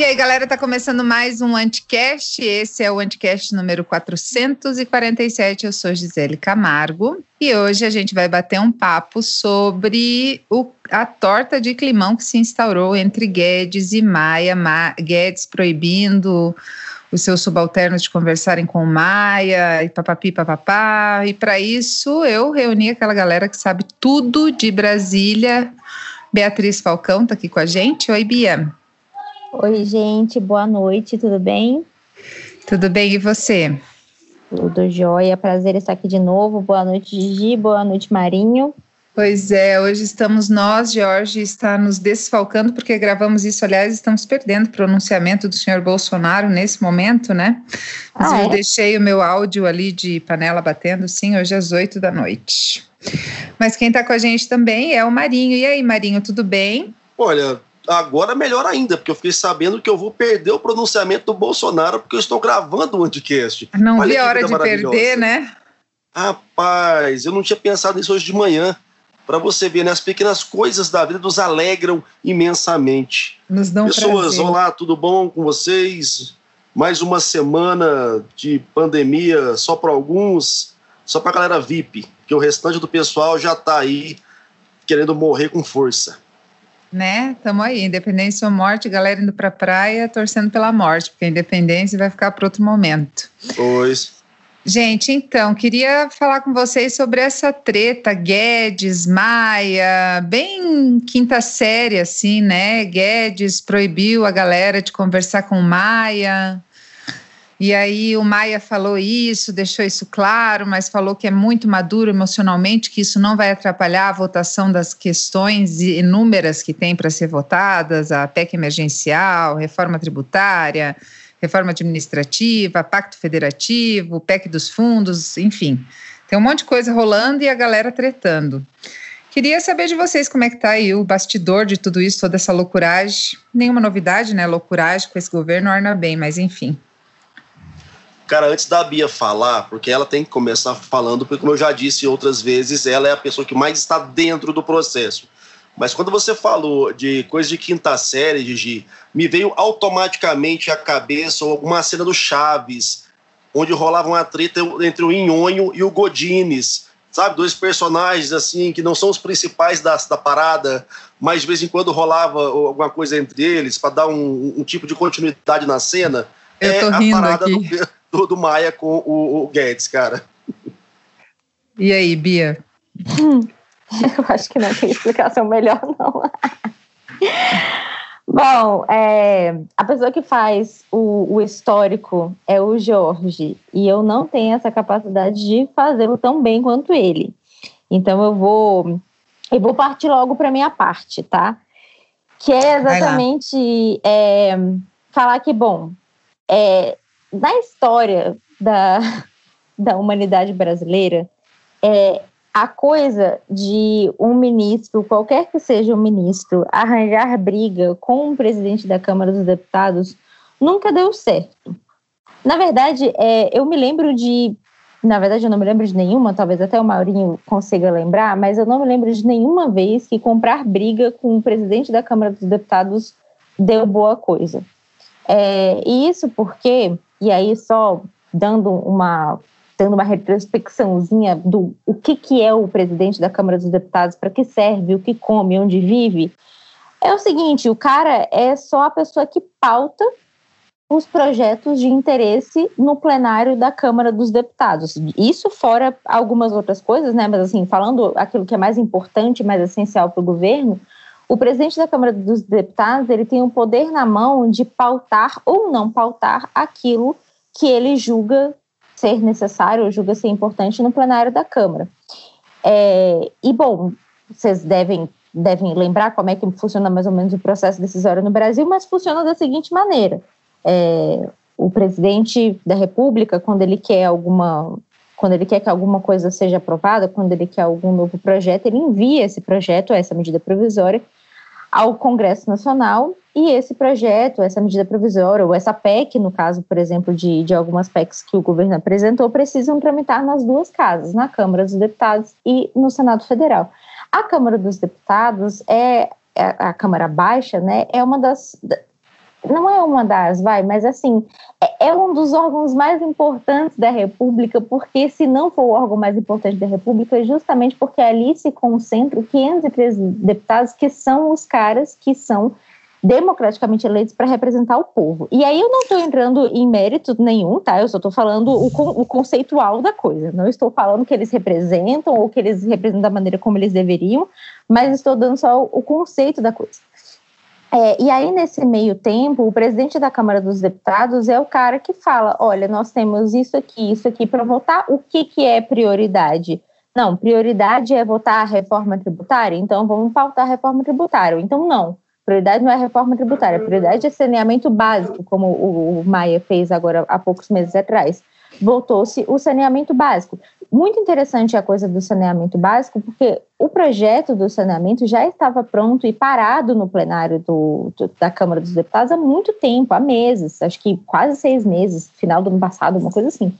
E aí, galera, tá começando mais um Anticast. Esse é o Anticast número 447. Eu sou Gisele Camargo e hoje a gente vai bater um papo sobre a torta de climão que se instaurou entre Guedes e Maia. Guedes proibindo os seus subalternos de conversarem com Maia e papapi, papapá. E para isso eu reuni aquela galera que sabe tudo de Brasília. Beatriz Falcão tá aqui com a gente. Oi, Bia. Oi, gente, boa noite, tudo bem? Tudo bem, e você? Tudo jóia, prazer estar aqui de novo. Boa noite, Gigi, boa noite, Marinho. Pois é, hoje estamos nós, Jorge está nos desfalcando, porque gravamos isso, aliás, estamos perdendo o pronunciamento do senhor Bolsonaro nesse momento, né? Mas eu deixei o meu áudio ali de panela batendo, sim, hoje às 8 da noite. Mas quem está com a gente também é o Marinho. E aí, Marinho, tudo bem? Olha, agora melhor ainda, porque eu fiquei sabendo que eu vou perder o pronunciamento do Bolsonaro porque eu estou gravando o Anticast. Não vi a hora de perder, né? Rapaz, eu não tinha pensado nisso hoje de manhã. Para você ver, né, as pequenas coisas da vida nos alegram imensamente. Nos dão pessoas, prazer. Olá, tudo bom com vocês? Mais uma semana de pandemia só para alguns, só para a galera VIP, que o restante do pessoal já está aí querendo morrer com força. Né, tamo aí, independência ou morte, galera indo pra praia torcendo pela morte, porque a independência vai ficar para outro momento. Pois. Gente, então, queria falar com vocês sobre essa treta Guedes, Maia, bem quinta série, assim, né? Guedes proibiu a galera de conversar com Maia, e aí o Maia falou isso, deixou isso claro, mas falou que é muito maduro emocionalmente, que isso não vai atrapalhar a votação das questões inúmeras que tem para ser votadas, a PEC emergencial, reforma tributária, reforma administrativa, pacto federativo, PEC dos fundos, enfim. Tem um monte de coisa rolando e a galera tretando. Queria saber de vocês como é que tá aí o bastidor de tudo isso, toda essa loucuragem. Nenhuma novidade, né? Loucuragem com esse governo orna bem, mas enfim. Cara, antes da Bia falar, porque ela tem que começar falando, porque como eu já disse outras vezes, ela é a pessoa que mais está dentro do processo. Mas quando você falou de coisa de quinta série, Gigi, me veio automaticamente à cabeça alguma cena do Chaves, onde rolava uma treta entre o Nhonho e o Godines, sabe? Dois personagens assim que não são os principais da parada, mas de vez em quando rolava alguma coisa entre eles para dar um tipo de continuidade na cena. Eu tô rindo a parada aqui. do Maia com o Guedes, cara. E aí, Bia? Eu acho que não tem explicação melhor, não. Bom, a pessoa que faz o histórico é o Jorge, e eu não tenho essa capacidade de fazê-lo tão bem quanto ele. Então eu vou partir logo para a minha parte, tá? Que é exatamente falar que, bom, na história da humanidade brasileira, a coisa de um ministro, qualquer que seja o ministro, arranjar briga com o presidente da Câmara dos Deputados nunca deu certo. Na verdade, eu não me lembro de nenhuma, talvez até o Maurinho consiga lembrar, mas eu não me lembro de nenhuma vez que comprar briga com o presidente da Câmara dos Deputados deu boa coisa. E isso porque, e aí só dando uma retrospecçãozinha do o que é o presidente da Câmara dos Deputados, para que serve, o que come, onde vive, é o seguinte: o cara é só a pessoa que pauta os projetos de interesse no plenário da Câmara dos Deputados. Isso fora algumas outras coisas, né? Mas assim, falando aquilo que é mais importante, mais essencial para o governo, o presidente da Câmara dos Deputados, ele tem o poder na mão de pautar ou não pautar aquilo que ele julga ser necessário ou julga ser importante no plenário da Câmara. E, bom, vocês devem lembrar como é que funciona mais ou menos o processo decisório no Brasil, mas funciona da seguinte maneira. O presidente da República, quando ele quer que alguma coisa seja aprovada, quando ele quer algum novo projeto, ele envia esse projeto, essa medida provisória, ao Congresso Nacional, e esse projeto, essa medida provisória, ou essa PEC, no caso, por exemplo, de algumas PECs que o governo apresentou, precisam tramitar nas duas casas, na Câmara dos Deputados e no Senado Federal. A Câmara dos Deputados a Câmara Baixa, né, é uma das... não é uma das, mas assim, é um dos órgãos mais importantes da República, porque se não for o órgão mais importante da República, é justamente porque ali se concentram 513 deputados, que são os caras que são democraticamente eleitos para representar o povo. E aí eu não estou entrando em mérito nenhum, tá? Eu só estou falando o conceitual da coisa. Não estou falando que eles representam ou que eles representam da maneira como eles deveriam, mas estou dando só o conceito da coisa. E aí, nesse meio tempo, o presidente da Câmara dos Deputados é o cara que fala, olha, nós temos isso aqui para votar, o que é prioridade? Não, prioridade é votar a reforma tributária, então vamos pautar a reforma tributária. Então, não. Prioridade não é reforma tributária, prioridade é saneamento básico, como o Maia fez agora há poucos meses atrás. Voltou-se o saneamento básico. Muito interessante a coisa do saneamento básico, porque o projeto do saneamento já estava pronto e parado no plenário da Câmara dos Deputados há muito tempo, há meses, acho que quase 6 meses, final do ano passado, uma coisa assim.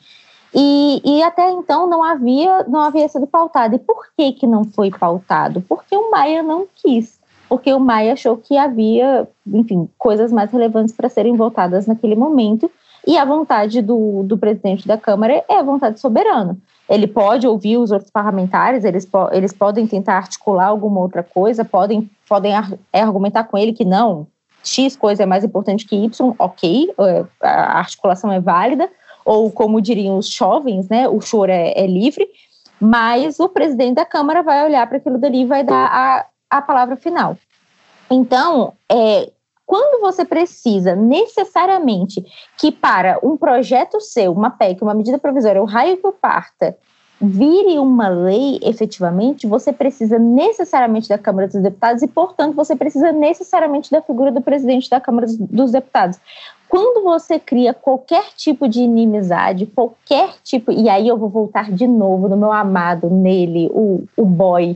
E até então não havia sido pautado. E por que não foi pautado? Porque o Maia não quis. Porque o Maia achou que havia, enfim, coisas mais relevantes para serem votadas naquele momento, e a vontade do presidente da Câmara é a vontade soberana. Ele pode ouvir os outros parlamentares, eles podem tentar articular alguma outra coisa, podem argumentar com ele que não, X coisa é mais importante que Y, ok, a articulação é válida, ou como diriam os jovens, né, o choro é livre, mas o presidente da Câmara vai olhar para aquilo dali e vai dar a palavra final. Então, quando você precisa necessariamente que para um projeto seu, uma PEC, uma medida provisória, o raio que o parta, vire uma lei efetivamente, você precisa necessariamente da Câmara dos Deputados e, portanto, você precisa necessariamente da figura do presidente da Câmara dos Deputados. Quando você cria qualquer tipo de inimizade, qualquer tipo... E aí eu vou voltar de novo no meu amado, nele, o boy...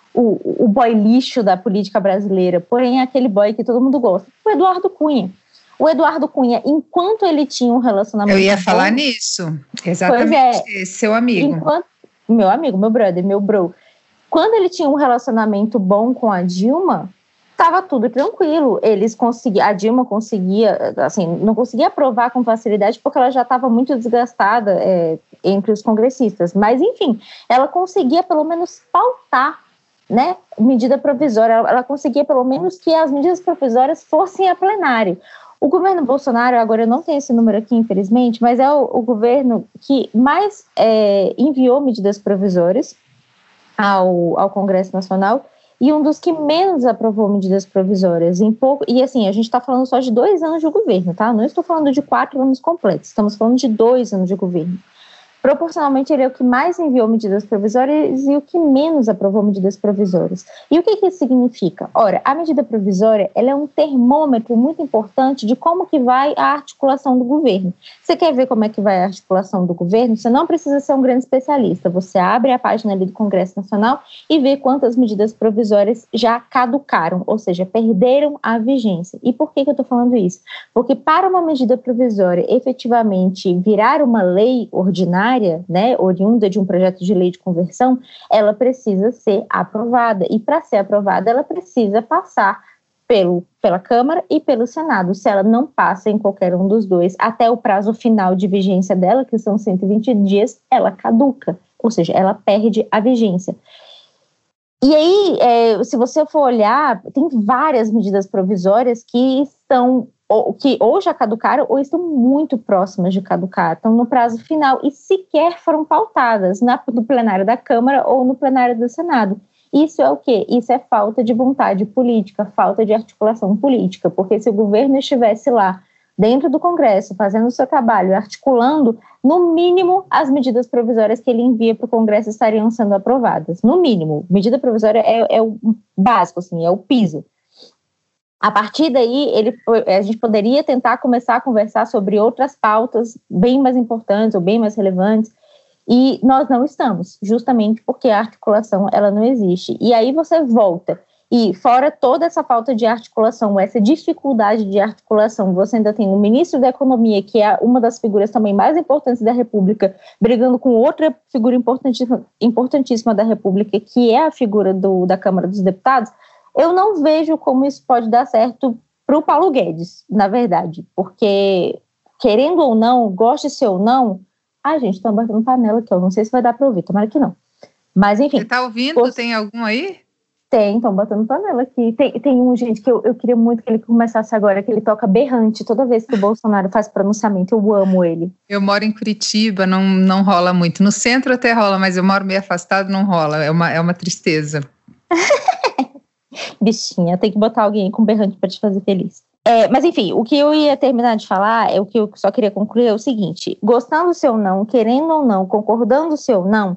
O boy lixo da política brasileira, porém é aquele boy que todo mundo gosta, o Eduardo Cunha. O Eduardo Cunha, enquanto ele tinha um relacionamento... Eu ia falar nisso, exatamente, seu amigo. Meu amigo, meu brother, meu bro. Quando ele tinha um relacionamento bom com a Dilma, estava tudo tranquilo. A Dilma conseguia, assim, não conseguia aprovar com facilidade porque ela já estava muito desgastada entre os congressistas. Mas, enfim, ela conseguia pelo menos pautar, né, medida provisória, ela conseguia pelo menos que as medidas provisórias fossem a plenário. O governo Bolsonaro, agora eu não tenho esse número aqui, infelizmente, mas é o governo que mais enviou medidas provisórias ao Congresso Nacional e um dos que menos aprovou medidas provisórias. E assim, a gente está falando só de 2 anos de governo, tá? Não estou falando de 4 anos completos, estamos falando de 2 anos de governo. Proporcionalmente, ele é o que mais enviou medidas provisórias e o que menos aprovou medidas provisórias. E o que isso significa? Ora, a medida provisória ela é um termômetro muito importante de como que vai a articulação do governo. Você quer ver como é que vai a articulação do governo? Você não precisa ser um grande especialista. Você abre a página ali do Congresso Nacional e vê quantas medidas provisórias já caducaram, ou seja, perderam a vigência. E por que eu estou falando isso? Porque para uma medida provisória efetivamente virar uma lei ordinária, né, oriunda de um projeto de lei de conversão, ela precisa ser aprovada. E para ser aprovada, ela precisa passar pela Câmara e pelo Senado. Se ela não passa em qualquer um dos dois, até o prazo final de vigência dela, que são 120 dias, ela caduca, ou seja, ela perde a vigência. E aí, se você for olhar, tem várias medidas provisórias que ou já caducaram ou estão muito próximas de caducar, estão no prazo final e sequer foram pautadas no plenário da Câmara ou no plenário do Senado. Isso é o quê? Isso é falta de vontade política, falta de articulação política, porque se o governo estivesse lá dentro do Congresso, fazendo o seu trabalho, articulando, no mínimo, as medidas provisórias que ele envia para o Congresso estariam sendo aprovadas. No mínimo, medida provisória é o básico, assim, é o piso. A partir daí, a gente poderia tentar começar a conversar sobre outras pautas bem mais importantes ou bem mais relevantes, e nós não estamos, justamente porque a articulação ela não existe. E aí você volta, e fora toda essa falta de articulação, essa dificuldade de articulação, você ainda tem o ministro da Economia, que é uma das figuras também mais importantes da República, brigando com outra figura importantíssima da República, que é a figura da Câmara dos Deputados. Eu não vejo como isso pode dar certo para o Paulo Guedes, na verdade, porque, querendo ou não, goste-se ou não, gente, estão batendo panela aqui, eu não sei se vai dar para ouvir, tomara que não. Mas, enfim. Você está ouvindo? Tem algum aí? Tem, estão batendo panela aqui. Tem um, gente, que eu queria muito que ele começasse agora, que ele toca berrante toda vez que o Bolsonaro faz pronunciamento. Eu amo ele. Eu moro em Curitiba, não rola muito. No centro até rola, mas eu moro meio afastado, não rola. É uma tristeza. Bichinha, tem que botar alguém com berrante para te fazer feliz. Mas enfim, o que eu ia terminar de falar, o que eu só queria concluir é o seguinte: gostando-se ou não, querendo ou não, concordando-se ou não,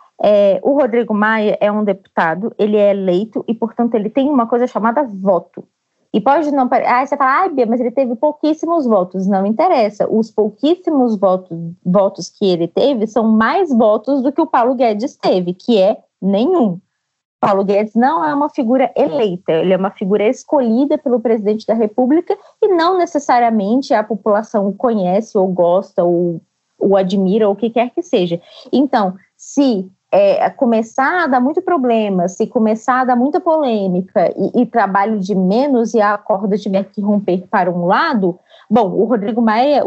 o Rodrigo Maia é um deputado, ele é eleito e, portanto, ele tem uma coisa chamada voto. E pode não... você fala, Bia, mas ele teve pouquíssimos votos. Não interessa. Os pouquíssimos votos que ele teve são mais votos do que o Paulo Guedes teve, que é nenhum. Paulo Guedes não é uma figura eleita, ele é uma figura escolhida pelo presidente da República e não necessariamente a população o conhece ou gosta ou o admira ou o que quer que seja. Então, se começar a dar muito problema, se começar a dar muita polêmica e trabalho de menos e a corda tiver que romper para um lado, bom, o Rodrigo Maia,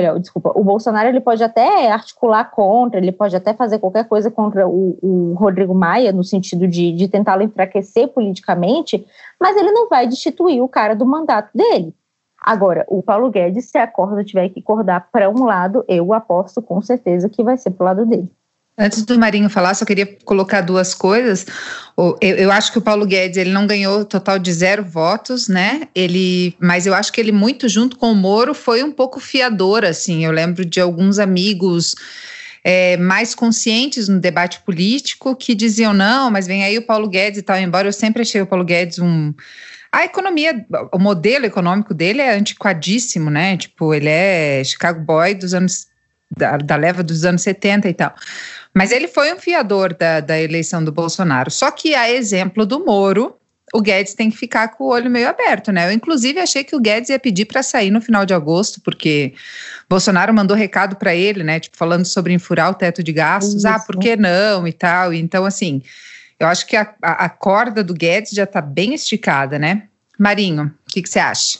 o Bolsonaro, ele pode até articular contra, ele pode até fazer qualquer coisa contra o Rodrigo Maia, no sentido de tentá-lo enfraquecer politicamente, mas ele não vai destituir o cara do mandato dele. Agora, o Paulo Guedes, se a corda tiver que cordar para um lado, eu aposto com certeza que vai ser para o lado dele. Antes do Marinho falar, só queria colocar duas coisas. Eu acho que o Paulo Guedes, ele não ganhou total de 0 votos, né? Mas eu acho que ele, muito junto com o Moro, foi um pouco fiador, assim. Eu lembro de alguns amigos mais conscientes no debate político que diziam, não, mas vem aí o Paulo Guedes e tal. Embora eu sempre achei o Paulo Guedes a economia, o modelo econômico dele é antiquadíssimo, né? Tipo, ele é Chicago Boy da leva dos anos 70 e tal. Mas ele foi um fiador da eleição do Bolsonaro. Só que, a exemplo do Moro, o Guedes tem que ficar com o olho meio aberto, né? Eu, inclusive, achei que o Guedes ia pedir para sair no final de agosto, porque Bolsonaro mandou recado para ele, né? Tipo, falando sobre enfurar o teto de gastos. Isso. Por que não e tal. Então, assim, eu acho que a corda do Guedes já está bem esticada, né? Marinho, o que você acha?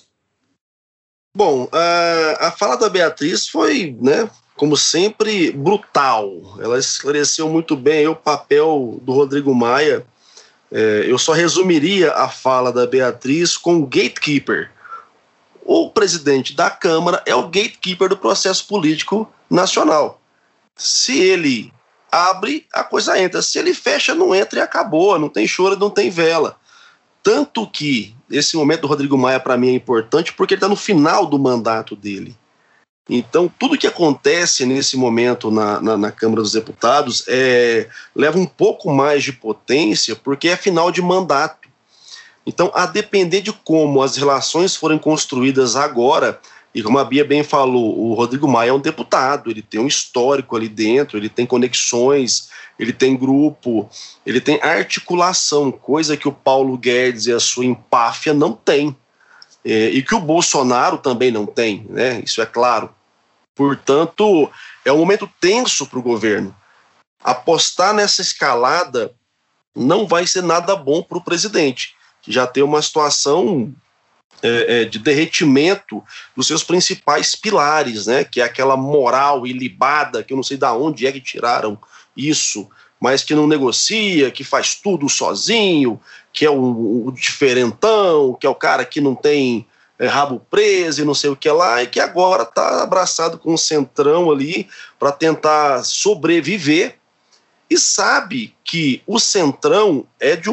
Bom, a fala da Beatriz foi, né, como sempre, brutal. Ela esclareceu muito bem o papel do Rodrigo Maia. Eu só resumiria a fala da Beatriz com gatekeeper. O presidente da Câmara é o gatekeeper do processo político nacional. Se ele abre, a coisa entra. Se ele fecha, não entra e acabou. Não tem choro, não tem vela. Tanto que esse momento do Rodrigo Maia, para mim, é importante porque ele está no final do mandato dele. Então, tudo que acontece nesse momento na Câmara dos Deputados leva um pouco mais de potência, porque é final de mandato. Então, a depender de como as relações forem construídas agora, e como a Bia bem falou, o Rodrigo Maia é um deputado, ele tem um histórico ali dentro, ele tem conexões, ele tem grupo, ele tem articulação, coisa que o Paulo Guedes e a sua empáfia não tem. E que o Bolsonaro também não tem, né? Isso é claro. Portanto, é um momento tenso para o governo. Apostar nessa escalada não vai ser nada bom para o presidente, que já tem uma situação de derretimento dos seus principais pilares, né? Que é aquela moral ilibada, que eu não sei de onde é que tiraram isso, mas que não negocia, que faz tudo sozinho, que é o diferentão, que é o cara que não tem rabo preso e não sei o que lá, e que agora está abraçado com um centrão ali para tentar sobreviver, e sabe que o centrão é de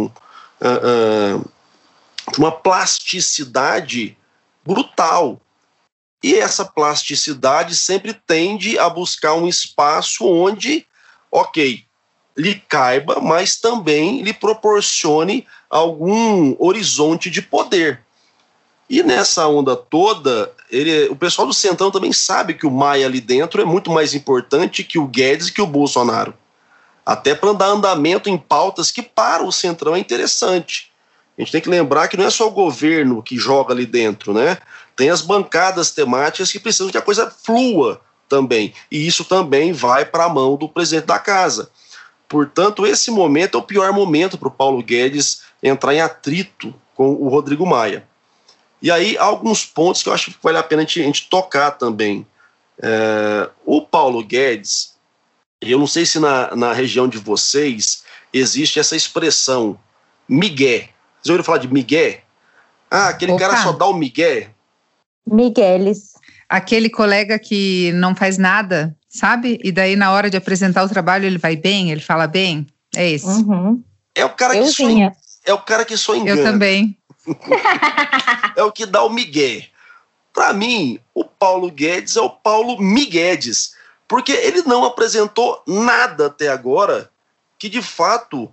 uma plasticidade brutal. E essa plasticidade sempre tende a buscar um espaço onde, lhe caiba, mas também lhe proporcione algum horizonte de poder. E nessa onda toda, o pessoal do Centrão também sabe que o Maia ali dentro é muito mais importante que o Guedes e que o Bolsonaro. Até para dar andamento em pautas que para o Centrão é interessante. A gente tem que lembrar que não é só o governo que joga ali dentro, né? Tem as bancadas temáticas que precisam que a coisa flua também. E isso também vai para a mão do presidente da casa. Portanto, esse momento é o pior momento para o Paulo Guedes entrar em atrito com o Rodrigo Maia. E aí, há alguns pontos que eu acho que vale a pena a gente tocar também. O Paulo Guedes, eu não sei se na região de vocês existe essa expressão, migué. Vocês ouviram falar de migué? Ah, aquele cara só dá o migué. Migueles. Aquele colega que não faz nada, sabe? E daí, na hora de apresentar o trabalho, ele vai bem, ele fala bem. É esse. Uhum. É o cara que só engana. Eu também. É o que dá o migué. Para mim, o Paulo Guedes é o Paulo Miguedes, porque ele não apresentou nada até agora que, de fato,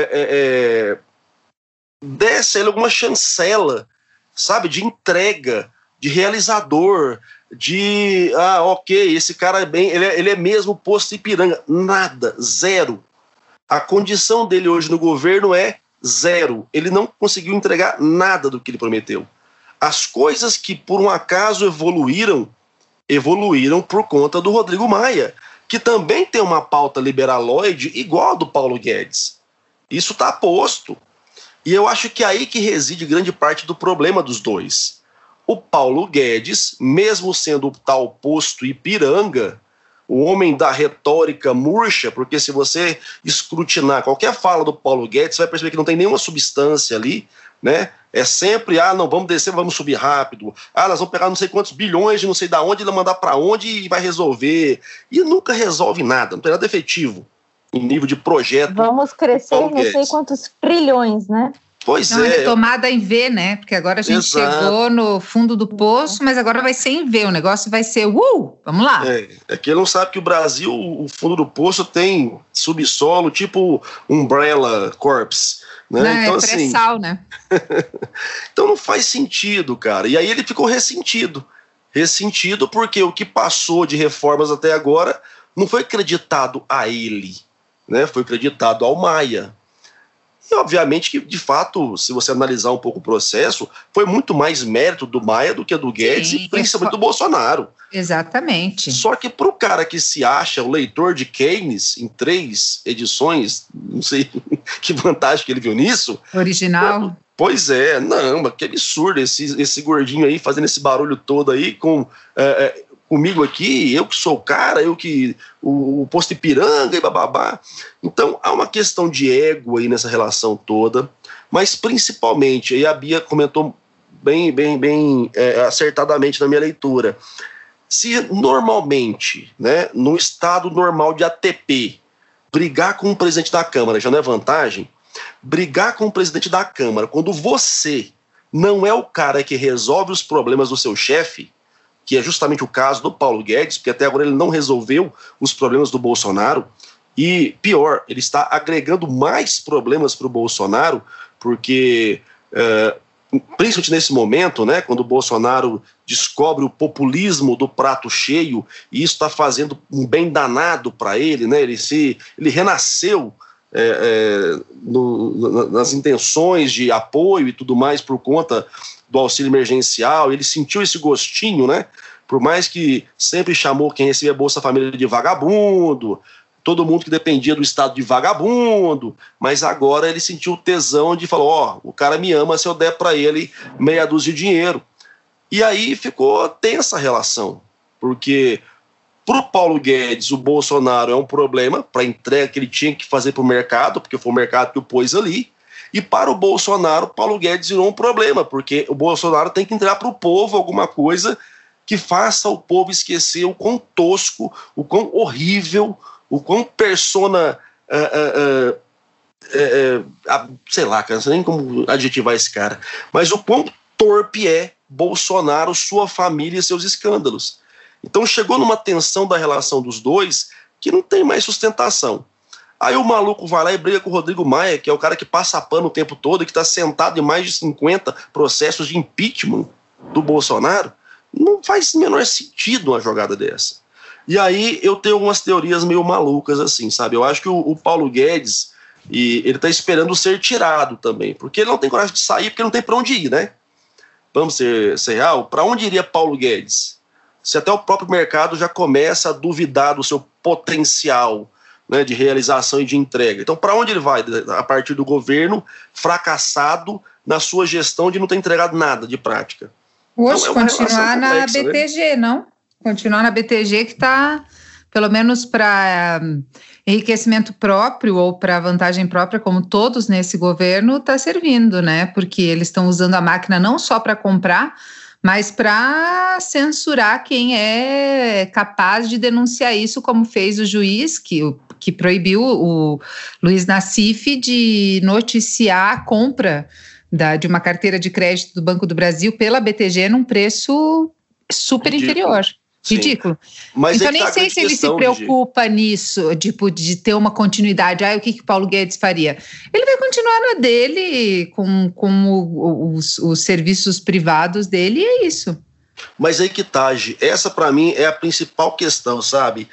desse a ele alguma chancela, sabe, de entrega, de realizador, de, ok, esse cara é bem, ele é mesmo posto Ipiranga. Nada, zero. A condição dele hoje no governo é zero. Ele não conseguiu entregar nada do que ele prometeu. As coisas que por um acaso evoluíram por conta do Rodrigo Maia, que também tem uma pauta liberaloide igual a do Paulo Guedes. Isso está posto. E eu acho que é aí que reside grande parte do problema dos dois. O Paulo Guedes, mesmo sendo o tal posto Ipiranga, o homem da retórica murcha, porque se você escrutinar qualquer fala do Paulo Guedes, você vai perceber que não tem nenhuma substância ali, né? É sempre, não, vamos descer, vamos subir rápido. Nós vamos pegar não sei quantos bilhões de não sei da onde, e mandar para onde e vai resolver. E nunca resolve nada, não tem nada efetivo em nível de projeto. Vamos crescer não sei quantos trilhões, né? Pois é. Uma retomada em V, né? Porque agora a gente chegou no fundo do poço, mas agora vai ser em V. O negócio vai ser, vamos lá. É que ele não sabe que o Brasil, o fundo do poço tem subsolo, tipo Umbrella Corps. Né? Não, então, é pré-sal, assim, né? Então não faz sentido, cara. E aí ele ficou ressentido. Ressentido porque o que passou de reformas até agora não foi creditado a ele, né? Foi creditado ao Maia. E obviamente que, de fato, se você analisar um pouco o processo, foi muito mais mérito do Maia do que do Guedes. Sim, e principalmente do Bolsonaro. Exatamente. Só que para o cara que se acha o leitor de Keynes em 3 edições, não sei que vantagem que ele viu nisso. Original. Pois é, não, mas que absurdo esse gordinho aí fazendo esse barulho todo aí comigo aqui, eu que sou o cara, o posto Ipiranga e bababá. Então há uma questão de ego aí nessa relação toda, mas principalmente, aí a Bia comentou bem acertadamente na minha leitura, se normalmente, né, no estado normal de ATP, brigar com o presidente da Câmara já não é vantagem, brigar com o presidente da Câmara quando você não é o cara que resolve os problemas do seu chefe, que é justamente o caso do Paulo Guedes, porque até agora ele não resolveu os problemas do Bolsonaro, e pior, ele está agregando mais problemas para o Bolsonaro, porque, principalmente nesse momento, né, quando o Bolsonaro descobre o populismo do prato cheio, e isso está fazendo um bem danado para ele, né, ele renasceu nas intenções de apoio e tudo mais por conta do auxílio emergencial, ele sentiu esse gostinho, né? Por mais que sempre chamou quem recebia Bolsa Família de vagabundo, todo mundo que dependia do Estado de vagabundo, mas agora ele sentiu o tesão de falar, o cara me ama se eu der para ele meia dúzia de dinheiro. E aí ficou tensa a relação, porque para o Paulo Guedes o Bolsonaro é um problema para a entrega que ele tinha que fazer para o mercado, porque foi o mercado que o pôs ali. E para o Bolsonaro, Paulo Guedes virou um problema, porque o Bolsonaro tem que entregar para o povo alguma coisa que faça o povo esquecer o quão tosco, o quão horrível, o quão persona, sei lá, cara, não sei nem como adjetivar esse cara, mas o quão torpe é Bolsonaro, sua família e seus escândalos. Então chegou numa tensão da relação dos dois que não tem mais sustentação. Aí o maluco vai lá e briga com o Rodrigo Maia, que é o cara que passa pano o tempo todo e que está sentado em mais de 50 processos de impeachment do Bolsonaro. Não faz o menor sentido uma jogada dessa. E aí eu tenho algumas teorias meio malucas assim, sabe? Eu acho que o Paulo Guedes, ele está esperando ser tirado também, porque ele não tem coragem de sair, porque não tem para onde ir, né? Vamos ser real? Para onde iria Paulo Guedes? Se até o próprio mercado já começa a duvidar do seu potencial, né, de realização e de entrega. Então, para onde ele vai? A partir do governo fracassado na sua gestão de não ter entregado nada de prática. Hoje, continuar na BTG, não? Continuar na BTG que está, pelo menos para enriquecimento próprio ou para vantagem própria, como todos nesse governo, está servindo, né? Porque eles estão usando a máquina não só para comprar, mas para censurar quem é capaz de denunciar isso, como fez o juiz que proibiu o Luiz Nassif de noticiar a compra de uma carteira de crédito do Banco do Brasil pela BTG num preço super inferior. Ridículo. Mas então, nem sei se ele se preocupa nisso, tipo, de ter uma continuidade. O que Paulo Guedes faria? Ele vai continuar na dele, com os serviços privados dele, e é isso. Mas aí que tá, Gi, essa para mim é a principal questão, sabe?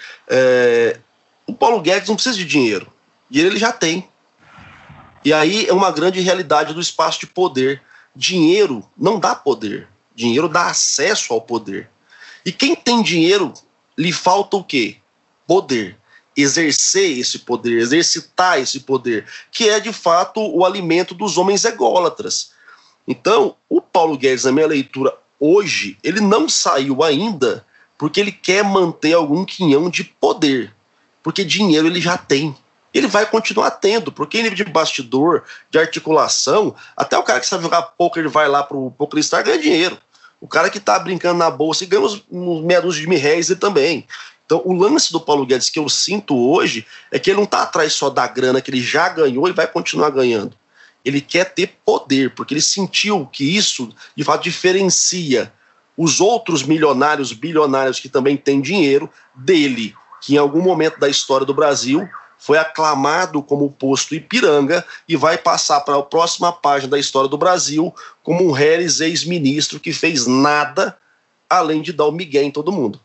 O Paulo Guedes não precisa de dinheiro. Dinheiro ele já tem. E aí é uma grande realidade do espaço de poder. Dinheiro não dá poder. Dinheiro dá acesso ao poder. E quem tem dinheiro, lhe falta o quê? Poder. Exercer esse poder, exercitar esse poder, que é de fato o alimento dos homens ególatras. Então, o Paulo Guedes, na minha leitura hoje, ele não saiu ainda porque ele quer manter algum quinhão de poder. Porque dinheiro ele já tem. Ele vai continuar tendo, porque em nível de bastidor, de articulação, até o cara que sabe jogar poker, ele vai lá pro PokerStars e ganha dinheiro. O cara que tá brincando na bolsa e ganha uns meia dúzia de R$1.000 ele também. Então, o lance do Paulo Guedes que eu sinto hoje é que ele não tá atrás só da grana que ele já ganhou e vai continuar ganhando. Ele quer ter poder, porque ele sentiu que isso, de fato, diferencia os outros milionários, bilionários que também têm dinheiro dele, que em algum momento da história do Brasil foi aclamado como o posto Ipiranga e vai passar para a próxima página da história do Brasil como um Reles ex-ministro que fez nada além de dar o migué em todo mundo.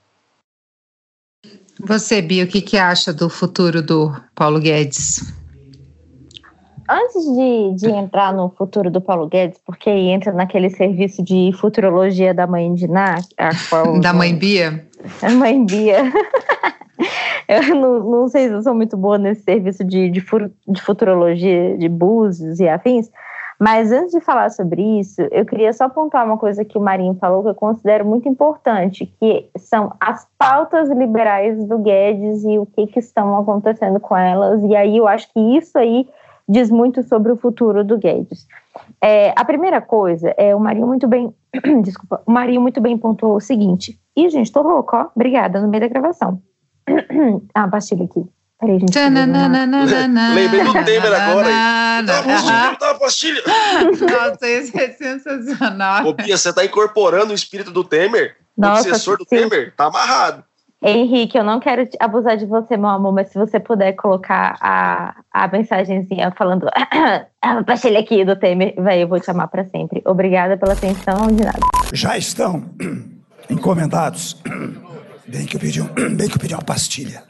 Você, Bia, o que acha do futuro do Paulo Guedes? Antes de entrar no futuro do Paulo Guedes, porque entra naquele serviço de futurologia da mãe de Ná, da mãe Bia? A mãe Bia. Eu não sei se eu sou muito boa nesse serviço de futurologia de Búzios e afins, mas antes de falar sobre isso, eu queria só pontuar uma coisa que o Marinho falou que eu considero muito importante, que são as pautas liberais do Guedes e o que estão acontecendo com elas, e aí eu acho que isso aí diz muito sobre o futuro do Guedes. A primeira coisa é o Marinho muito bem, o Marinho muito bem pontuou o seguinte, gente, tô rouca, ó, obrigada, no meio da gravação. A pastilha aqui. Peraí, gente. Lembrei do Temer agora. Tá a pastilha. Nossa, isso é sensacional. Ô, Bia, você tá incorporando o espírito do Temer? Nossa, o sucessor do Temer? Tá amarrado. Henrique, eu não quero abusar de você, meu amor, mas se você puder colocar a mensagenzinha falando a pastilha aqui do Temer, eu vou te amar pra sempre. Obrigada pela atenção, de nada. Já estão encomendados. Bem que eu pedi uma pastilha.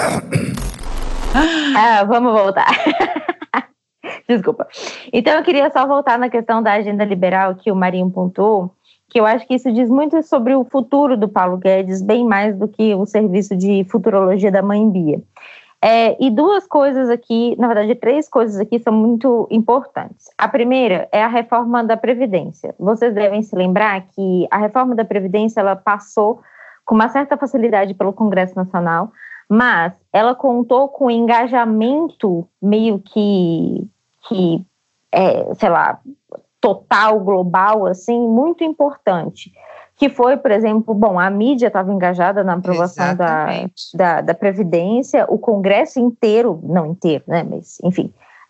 Vamos voltar. Desculpa. Então, eu queria só voltar na questão da agenda liberal que o Marinho pontuou, que eu acho que isso diz muito sobre o futuro do Paulo Guedes, bem mais do que o serviço de futurologia da mãe Bia. E duas coisas aqui, na verdade, três coisas aqui são muito importantes. A primeira é a reforma da Previdência. Vocês devem se lembrar que a reforma da Previdência, ela passou com uma certa facilidade pelo Congresso Nacional, mas ela contou com engajamento meio que sei lá, total, global, assim, muito importante, que foi, por exemplo, a mídia estava engajada na aprovação da Previdência, o Congresso inteiro, não inteiro, né, mas, enfim,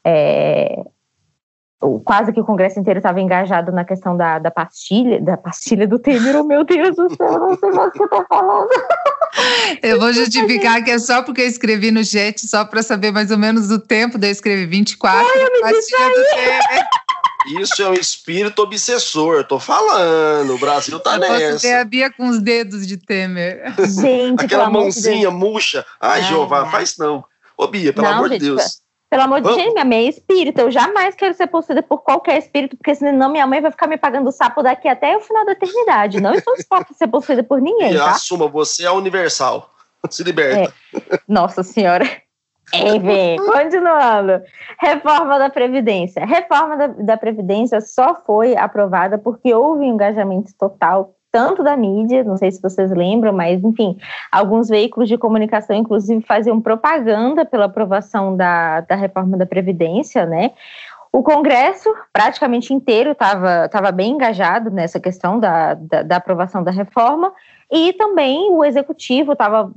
quase que o Congresso inteiro estava engajado na questão da pastilha do Temer. Oh, meu Deus do céu, não sei mais o que eu tô falando. Eu vou justificar que é só porque eu escrevi no chat, só para saber mais ou menos o tempo, daí eu escrevi 24, pastilha do Temer. Isso é um espírito obsessor, eu tô falando, o Brasil tá nessa. Você é a Bia com os dedos de Temer. Gente, aquela mãozinha murcha. Ai, Jeová, faz não. Ô, Bia, pelo amor de Deus. Pelo amor de Deus, minha mãe é espírita. Eu jamais quero ser possuída por qualquer espírito, porque senão minha mãe vai ficar me pagando sapo daqui até o final da eternidade. Não estou disposta a ser possuída por ninguém, e tá? Assuma, você é universal. Se liberta. Nossa Senhora. Enfim, continuando. Reforma da Previdência. Reforma da Previdência só foi aprovada porque houve um engajamento total tanto da mídia, não sei se vocês lembram, mas, enfim, alguns veículos de comunicação, inclusive, faziam propaganda pela aprovação da reforma da Previdência, né? O Congresso, praticamente inteiro, estava bem engajado nessa questão da aprovação da reforma, e também o Executivo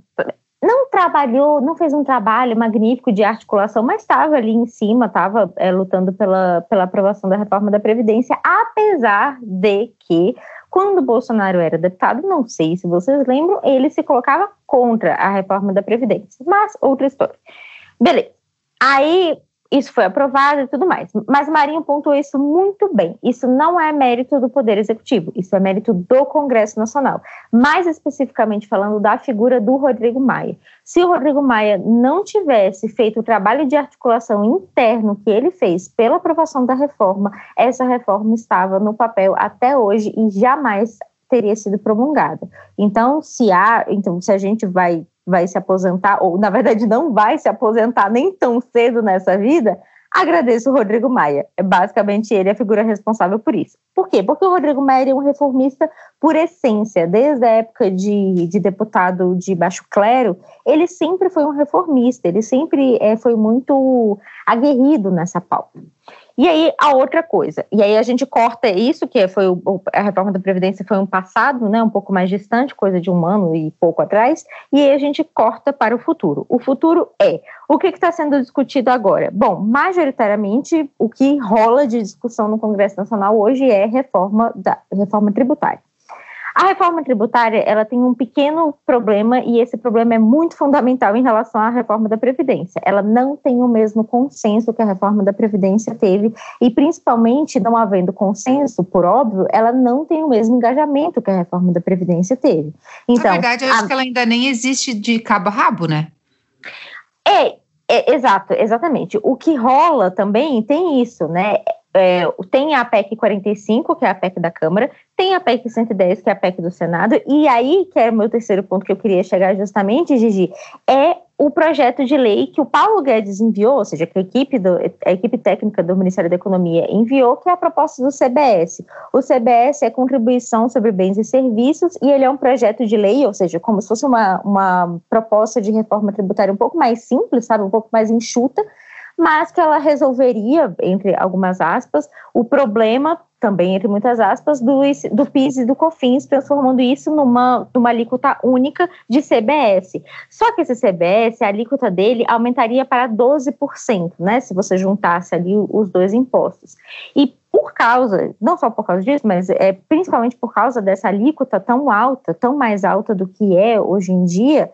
não fez um trabalho magnífico de articulação, mas estava ali em cima, estava lutando pela aprovação da reforma da Previdência, apesar de que, quando Bolsonaro era deputado, não sei se vocês lembram, ele se colocava contra a reforma da Previdência, mas outra história. Beleza, aí isso foi aprovado e tudo mais, mas Marinho pontuou isso muito bem. Isso não é mérito do Poder Executivo, isso é mérito do Congresso Nacional, mais especificamente falando da figura do Rodrigo Maia. Se o Rodrigo Maia não tivesse feito o trabalho de articulação interno que ele fez pela aprovação da reforma, essa reforma estava no papel até hoje e jamais teria sido promulgada. Então, se a gente vai se aposentar, ou na verdade não vai se aposentar nem tão cedo nessa vida, agradeço o Rodrigo Maia. Basicamente ele é a figura responsável por isso. Por quê? Porque o Rodrigo Maia é um reformista por essência. Desde a época de deputado de baixo clero, ele sempre foi um reformista, ele sempre foi muito aguerrido nessa pauta. E aí, a outra coisa, e aí a gente corta isso, que foi a reforma da Previdência foi um passado, né, um pouco mais distante, coisa de um ano e pouco atrás, e aí a gente corta para o futuro. O futuro o que está sendo discutido agora? Bom, majoritariamente, o que rola de discussão no Congresso Nacional hoje é reforma tributária. A reforma tributária, ela tem um pequeno problema, e esse problema é muito fundamental em relação à reforma da Previdência. Ela não tem o mesmo consenso que a reforma da Previdência teve, e principalmente, não havendo consenso, por óbvio, ela não tem o mesmo engajamento que a reforma da Previdência teve. Então, na verdade, eu acho que ela ainda nem existe de cabo a rabo, né? Exatamente. O que rola também tem isso, né? Tem a PEC 45, que é a PEC da Câmara, tem a PEC 110, que é a PEC do Senado, e aí, que é o meu terceiro ponto que eu queria chegar justamente, Gigi, é o projeto de lei que o Paulo Guedes enviou, ou seja, que a equipe técnica do Ministério da Economia enviou, que é a proposta do CBS. O CBS é Contribuição sobre Bens e Serviços, e ele é um projeto de lei, ou seja, como se fosse uma proposta de reforma tributária um pouco mais simples, sabe, um pouco mais enxuta, mas que ela resolveria, entre algumas aspas, o problema, também entre muitas aspas, do PIS e do COFINS, transformando isso numa alíquota única de CBS. Só que esse CBS, a alíquota dele aumentaria para 12%, né, se você juntasse ali os dois impostos. E por causa, não só por causa disso, mas principalmente por causa dessa alíquota tão alta, tão mais alta do que é hoje em dia,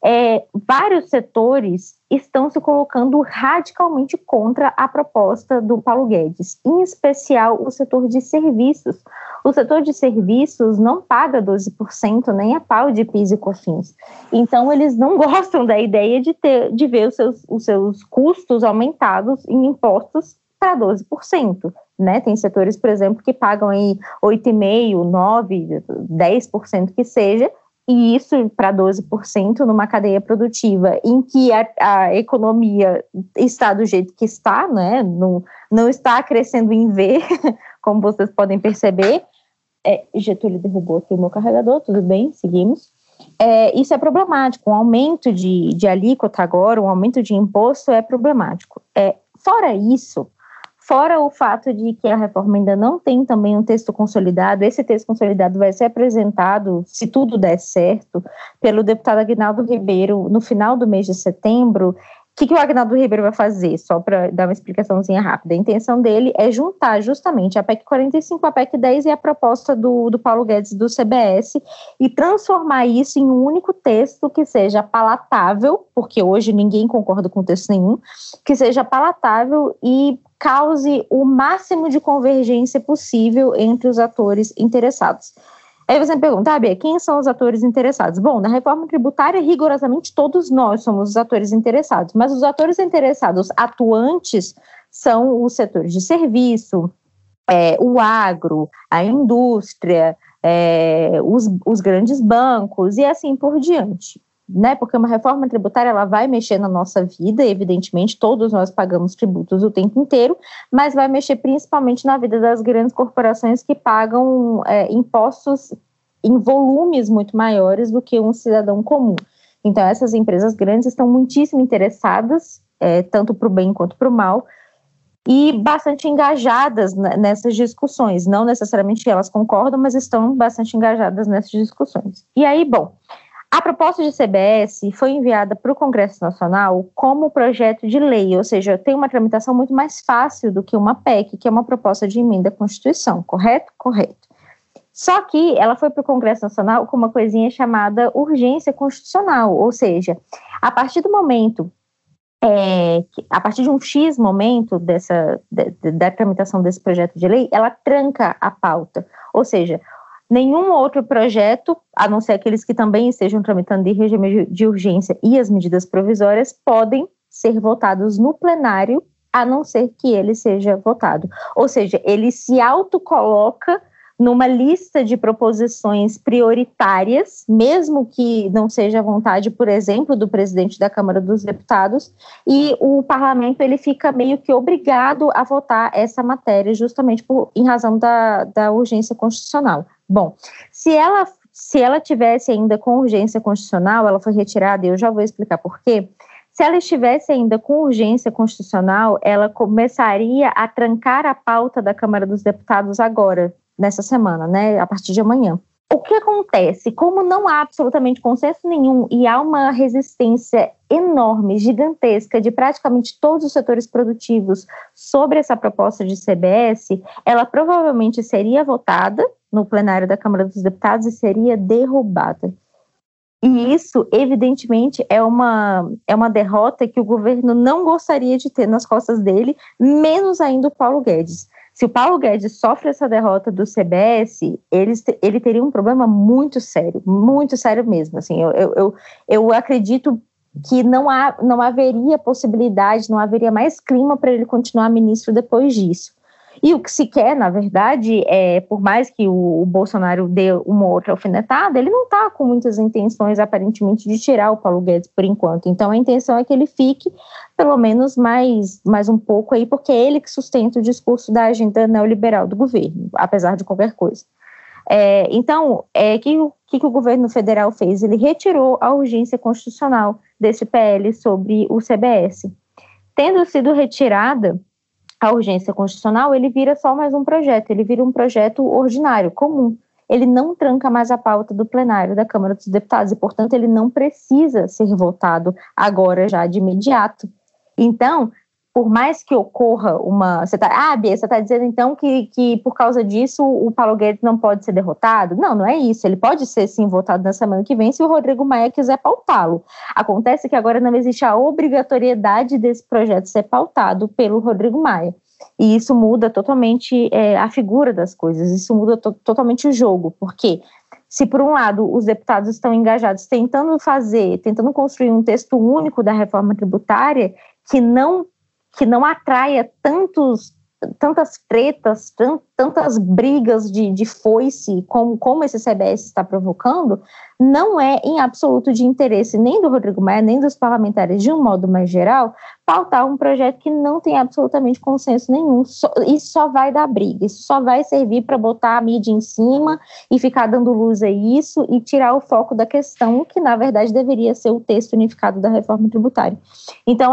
vários setores estão se colocando radicalmente contra a proposta do Paulo Guedes, em especial o setor de serviços. O setor de serviços não paga 12%, nem a pau de PIS e COFINS. Então, eles não gostam da ideia de ver os seus custos aumentados em impostos para 12%. Né? Tem setores, por exemplo, que pagam aí 8,5%, 9%, 10% que seja, e isso para 12% numa cadeia produtiva em que a economia está do jeito que está, né? Não está crescendo em V, como vocês podem perceber. Getúlio derrubou aqui o meu carregador, tudo bem, seguimos. Isso é problemático, um aumento de alíquota agora, um aumento de imposto é problemático. Fora isso, fora o fato de que a reforma ainda não tem também um texto consolidado, esse texto consolidado vai ser apresentado, se tudo der certo, pelo deputado Aguinaldo Ribeiro no final do mês de setembro. O que o Aguinaldo Ribeiro vai fazer? Só para dar uma explicaçãozinha rápida. A intenção dele é juntar justamente a PEC 45, a PEC 10 e a proposta do Paulo Guedes do CBS e transformar isso em um único texto que seja palatável, porque hoje ninguém concorda com texto nenhum, que seja palatável e cause o máximo de convergência possível entre os atores interessados. Aí você me pergunta, Bia, quem são os atores interessados? Bom, na reforma tributária, rigorosamente todos nós somos os atores interessados, mas os atores interessados atuantes são os setores de serviço, o agro, a indústria, os grandes bancos e assim por diante. Né, porque uma reforma tributária ela vai mexer na nossa vida, evidentemente, todos nós pagamos tributos o tempo inteiro, mas vai mexer principalmente na vida das grandes corporações que pagam impostos em volumes muito maiores do que um cidadão comum. Então, essas empresas grandes estão muitíssimo interessadas, tanto para o bem quanto para o mal, e bastante engajadas nessas discussões. Não necessariamente elas concordam, mas estão bastante engajadas nessas discussões. E aí, bom, a proposta de CBS foi enviada para o Congresso Nacional como projeto de lei, ou seja, tem uma tramitação muito mais fácil do que uma PEC, que é uma proposta de emenda à Constituição, correto? Correto. Só que ela foi para o Congresso Nacional com uma coisinha chamada urgência constitucional, ou seja, a partir do momento, a partir de um X momento da tramitação desse projeto de lei, ela tranca a pauta, ou seja, nenhum outro projeto, a não ser aqueles que também estejam tramitando em regime de urgência e as medidas provisórias, podem ser votados no plenário, a não ser que ele seja votado. Ou seja, ele se autocoloca numa lista de proposições prioritárias, mesmo que não seja a vontade, por exemplo, do presidente da Câmara dos Deputados, e o parlamento ele fica meio que obrigado a votar essa matéria justamente em razão da urgência constitucional. Bom, se ela tivesse ainda com urgência constitucional, ela foi retirada, e eu já vou explicar por quê. Se ela estivesse ainda com urgência constitucional, ela começaria a trancar a pauta da Câmara dos Deputados agora, nessa semana, né, a partir de amanhã. O que acontece? Como não há absolutamente consenso nenhum e há uma resistência enorme, gigantesca, de praticamente todos os setores produtivos sobre essa proposta de CBS, ela provavelmente seria votada no plenário da Câmara dos Deputados e seria derrubada. E isso, evidentemente, é uma derrota que o governo não gostaria de ter nas costas dele, menos ainda o Paulo Guedes. Se o Paulo Guedes sofre essa derrota do CBS, ele teria um problema muito sério mesmo. Assim, eu acredito que não haveria possibilidade, não haveria mais clima para ele continuar ministro depois disso. E o que se quer, na verdade, por mais que o Bolsonaro dê uma outra alfinetada, ele não está com muitas intenções, aparentemente, de tirar o Paulo Guedes por enquanto. Então, a intenção é que ele fique, pelo menos, mais um pouco aí, porque é ele que sustenta o discurso da agenda neoliberal do governo, apesar de qualquer coisa. Então, o que o governo federal fez? Ele retirou a urgência constitucional desse PL sobre o CBS. Tendo sido retirada a urgência constitucional, ele vira só mais um projeto, ele vira um projeto ordinário, comum. Ele não tranca mais a pauta do plenário da Câmara dos Deputados e, portanto, ele não precisa ser votado agora já de imediato. Então, por mais que ocorra Bia, você está dizendo então que por causa disso o Paulo Guedes não pode ser derrotado? Não é isso, ele pode ser sim votado na semana que vem se o Rodrigo Maia quiser pautá-lo. Acontece que agora não existe a obrigatoriedade desse projeto ser pautado pelo Rodrigo Maia. E isso muda totalmente a figura das coisas, isso muda totalmente o jogo, porque se por um lado os deputados estão engajados tentando construir um texto único da reforma tributária que não atraia tantas tretas, tantas brigas de foice como esse CBS está provocando, não é em absoluto de interesse nem do Rodrigo Maia, nem dos parlamentares de um modo mais geral, pautar um projeto que não tem absolutamente consenso nenhum. Isso só vai dar briga, isso só vai servir para botar a mídia em cima e ficar dando luz a isso e tirar o foco da questão que, na verdade, deveria ser o texto unificado da reforma tributária. Então,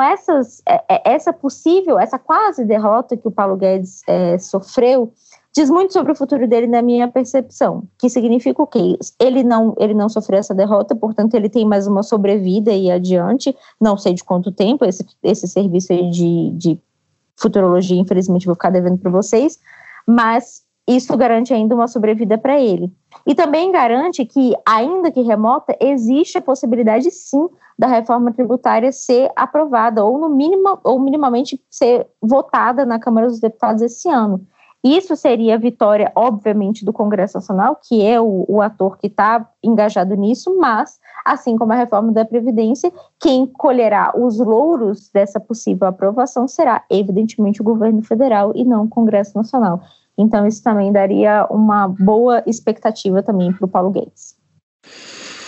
essa quase derrota que o Paulo Guedes sofreu, diz muito sobre o futuro dele na minha percepção, que significa o quê? Ele não sofreu essa derrota, portanto ele tem mais uma sobrevida aí adiante, não sei de quanto tempo, esse serviço aí de futurologia, infelizmente vou ficar devendo para vocês, mas isso garante ainda uma sobrevida para ele. E também garante que, ainda que remota, existe a possibilidade sim da reforma tributária ser aprovada, ou minimamente ser votada na Câmara dos Deputados esse ano. Isso seria a vitória, obviamente, do Congresso Nacional, que é o ator que está engajado nisso, mas, assim como a reforma da Previdência, quem colherá os louros dessa possível aprovação será, evidentemente, o governo federal e não o Congresso Nacional. Então, isso também daria uma boa expectativa também para o Paulo Guedes.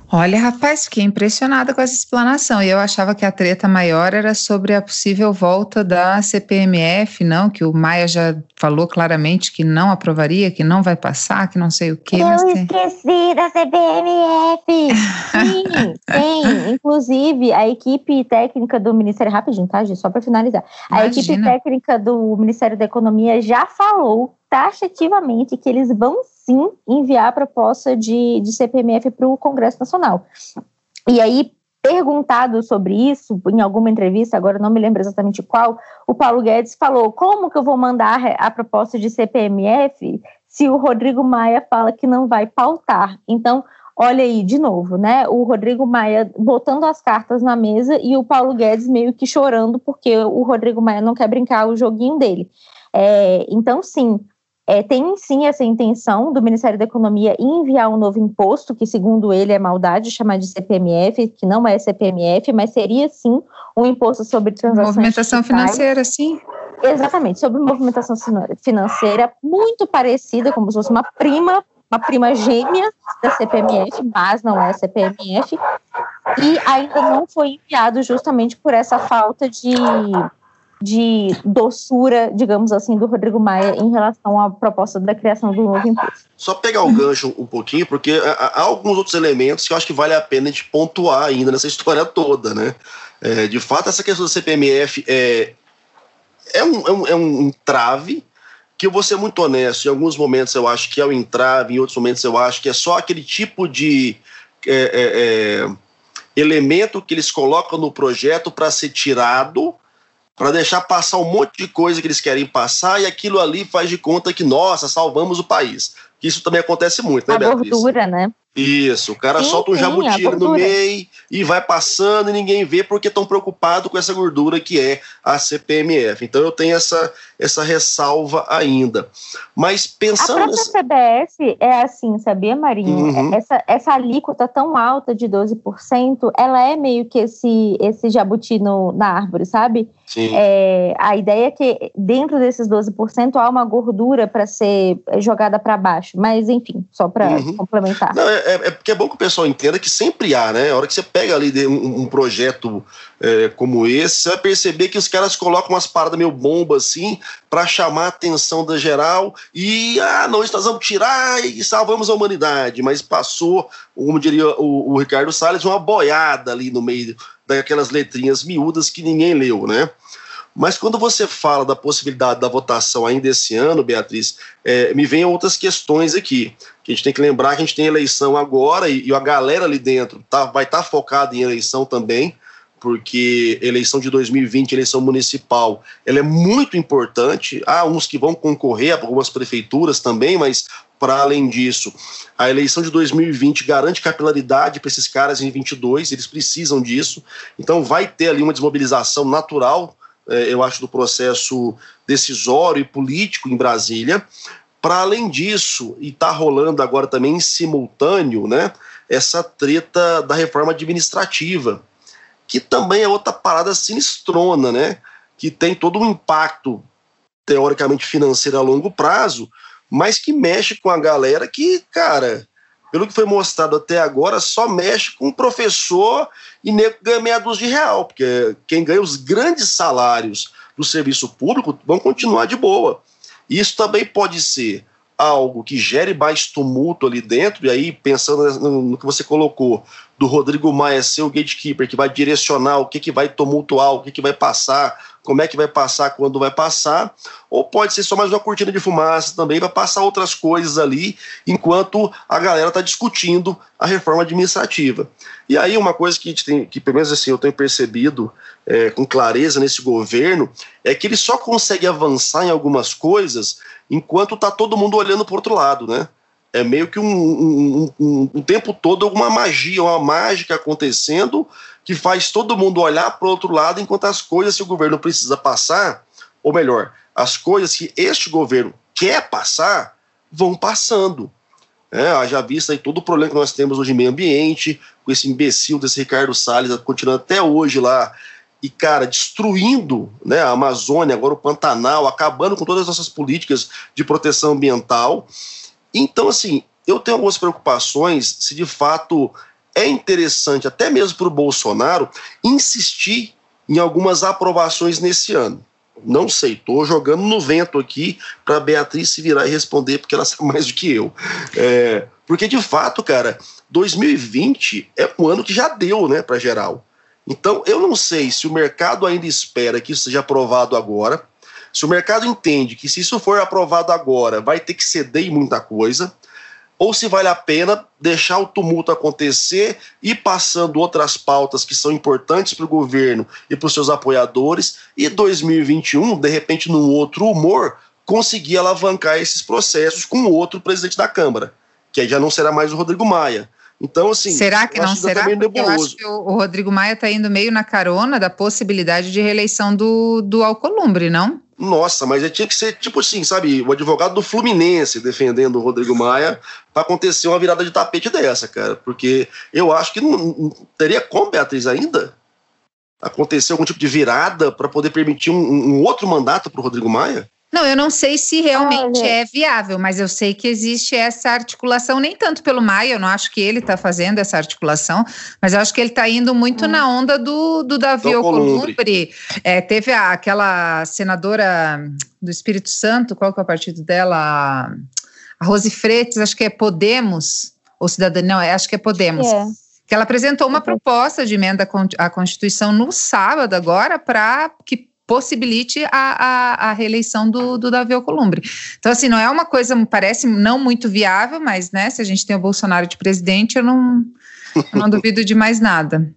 Olha, rapaz, fiquei impressionada com essa explanação. E eu achava que a treta maior era sobre a possível volta da CPMF, não? Que o Maia já falou claramente que não aprovaria, que não vai passar, que não sei o quê. Eu esqueci da CPMF! Sim. Inclusive, a equipe técnica do Ministério... Rapidinho, tá, Gi? Só para finalizar. A equipe técnica do Ministério da Economia já falou taxativamente que eles vão sim enviar a proposta de CPMF para o Congresso Nacional. E aí, perguntado sobre isso, em alguma entrevista, agora não me lembro exatamente qual, o Paulo Guedes falou: como que eu vou mandar a proposta de CPMF se o Rodrigo Maia fala que não vai pautar? Então, olha aí, de novo, né? O Rodrigo Maia botando as cartas na mesa e o Paulo Guedes meio que chorando porque o Rodrigo Maia não quer brincar o joguinho dele. Então, sim, tem sim essa intenção do Ministério da Economia em enviar um novo imposto, que segundo ele é maldade chamar de CPMF, que não é CPMF, mas seria sim um imposto sobre transações movimentação digitais. Financeira, sim. Exatamente, sobre movimentação financeira, muito parecida, como se fosse uma prima gêmea da CPMF, mas não é CPMF, e ainda não foi enviado justamente por essa falta de doçura, digamos assim, do Rodrigo Maia em relação à proposta da criação do novo imposto. Só pegar o gancho um pouquinho, porque há alguns outros elementos que eu acho que vale a pena a gente pontuar ainda nessa história toda, né? De fato, essa questão do CPMF é um entrave, que eu vou ser muito honesto, em alguns momentos eu acho que é um entrave, em outros momentos eu acho que é só aquele tipo de elemento que eles colocam no projeto para ser tirado, para deixar passar um monte de coisa que eles querem passar, e aquilo ali faz de conta que, nossa, salvamos o país. Isso também acontece muito, né, Beatriz? A gordura, né? Isso, o cara solta um jabuti no meio e vai passando e ninguém vê porque estão preocupados com essa gordura que é a CPMF. Então eu tenho essa ressalva ainda. Mas pensando... A própria CBS é assim, sabia, Marinho? Uhum. Essa alíquota tão alta de 12%, ela é meio que esse jabuti na árvore, sabe? Sim. A ideia é que dentro desses 12% há uma gordura para ser jogada para baixo. Mas, enfim, só para complementar. Não, porque é bom que o pessoal entenda que sempre há, né? A hora que você pega ali um projeto como esse, você vai perceber que os caras colocam umas paradas meio bomba assim, para chamar a atenção da geral e, nós vamos tirar e salvamos a humanidade. Mas passou, como diria o Ricardo Salles, uma boiada ali no meio daquelas letrinhas miúdas que ninguém leu, né? Mas quando você fala da possibilidade da votação ainda esse ano, Beatriz, me vem outras questões aqui, que a gente tem que lembrar que a gente tem eleição agora e a galera ali dentro vai estar focada em eleição também, porque eleição de 2020, eleição municipal, ela é muito importante. Há uns que vão concorrer a algumas prefeituras também, mas para além disso, a eleição de 2020 garante capilaridade para esses caras em 22, eles precisam disso, então vai ter ali uma desmobilização natural, eu acho, do processo decisório e político em Brasília. Para além disso, e está rolando agora também em simultâneo, né, essa treta da reforma administrativa, que também é outra parada sinistrona, né, que tem todo um impacto, teoricamente financeiro a longo prazo, mas que mexe com a galera que, cara, pelo que foi mostrado até agora, só mexe com o professor e nego ganha meia dúzia de real, porque quem ganha os grandes salários do serviço público vão continuar de boa. Isso também pode ser algo que gere mais tumulto ali dentro, e aí pensando no que você colocou, do Rodrigo Maia ser o gatekeeper, que vai direcionar o que vai tumultuar, o que vai passar, como é que vai passar, quando vai passar, ou pode ser só mais uma cortina de fumaça também, vai passar outras coisas ali, enquanto a galera está discutindo a reforma administrativa. E aí uma coisa que a gente tem, que pelo menos assim eu tenho percebido com clareza nesse governo, é que ele só consegue avançar em algumas coisas enquanto está todo mundo olhando para o outro lado, né? É meio que um tempo todo uma magia, uma mágica acontecendo que faz todo mundo olhar para o outro lado enquanto as coisas que o governo precisa passar, ou melhor, as coisas que este governo quer passar, vão passando. Haja vista aí todo o problema que nós temos hoje em meio ambiente, com esse imbecil desse Ricardo Salles continuando até hoje lá, e, cara, destruindo, né, a Amazônia, agora o Pantanal, acabando com todas as nossas políticas de proteção ambiental. Então, assim, eu tenho algumas preocupações se de fato é interessante, até mesmo para o Bolsonaro, insistir em algumas aprovações nesse ano. Não sei, estou jogando no vento aqui para a Beatriz se virar e responder, porque ela sabe mais do que eu. Porque, de fato, cara, 2020 é um ano que já deu, né, para geral. Então, eu não sei se o mercado ainda espera que isso seja aprovado agora, se o mercado entende que se isso for aprovado agora vai ter que ceder em muita coisa, ou se vale a pena deixar o tumulto acontecer e passando outras pautas que são importantes para o governo e para os seus apoiadores, e 2021, de repente, num outro humor, conseguir alavancar esses processos com outro presidente da Câmara, que aí já não será mais o Rodrigo Maia. Então, assim... Será que não será? Porque eu acho que o Rodrigo Maia está indo meio na carona da possibilidade de reeleição do Alcolumbre, não? Nossa, mas tinha que ser tipo assim, sabe, o advogado do Fluminense defendendo o Rodrigo Maia para acontecer uma virada de tapete dessa, cara, porque eu acho que não teria como, Beatriz, ainda acontecer algum tipo de virada para poder permitir um outro mandato para o Rodrigo Maia. Não, eu não sei se realmente é viável, mas eu sei que existe essa articulação, nem tanto pelo Maia, eu não acho que ele está fazendo essa articulação, mas eu acho que ele está indo muito na onda do Davi Alcolumbre. Teve aquela senadora do Espírito Santo, qual que é o partido dela? A Rose Freitas, acho que é Podemos, ou Cidadania, não, acho que é Podemos. Que ela apresentou uma proposta de emenda à Constituição no sábado agora para que possibilite a reeleição do Davi Alcolumbre. Então, assim, não é uma coisa, parece não muito viável, mas, né, se a gente tem o Bolsonaro de presidente, eu não duvido de mais nada.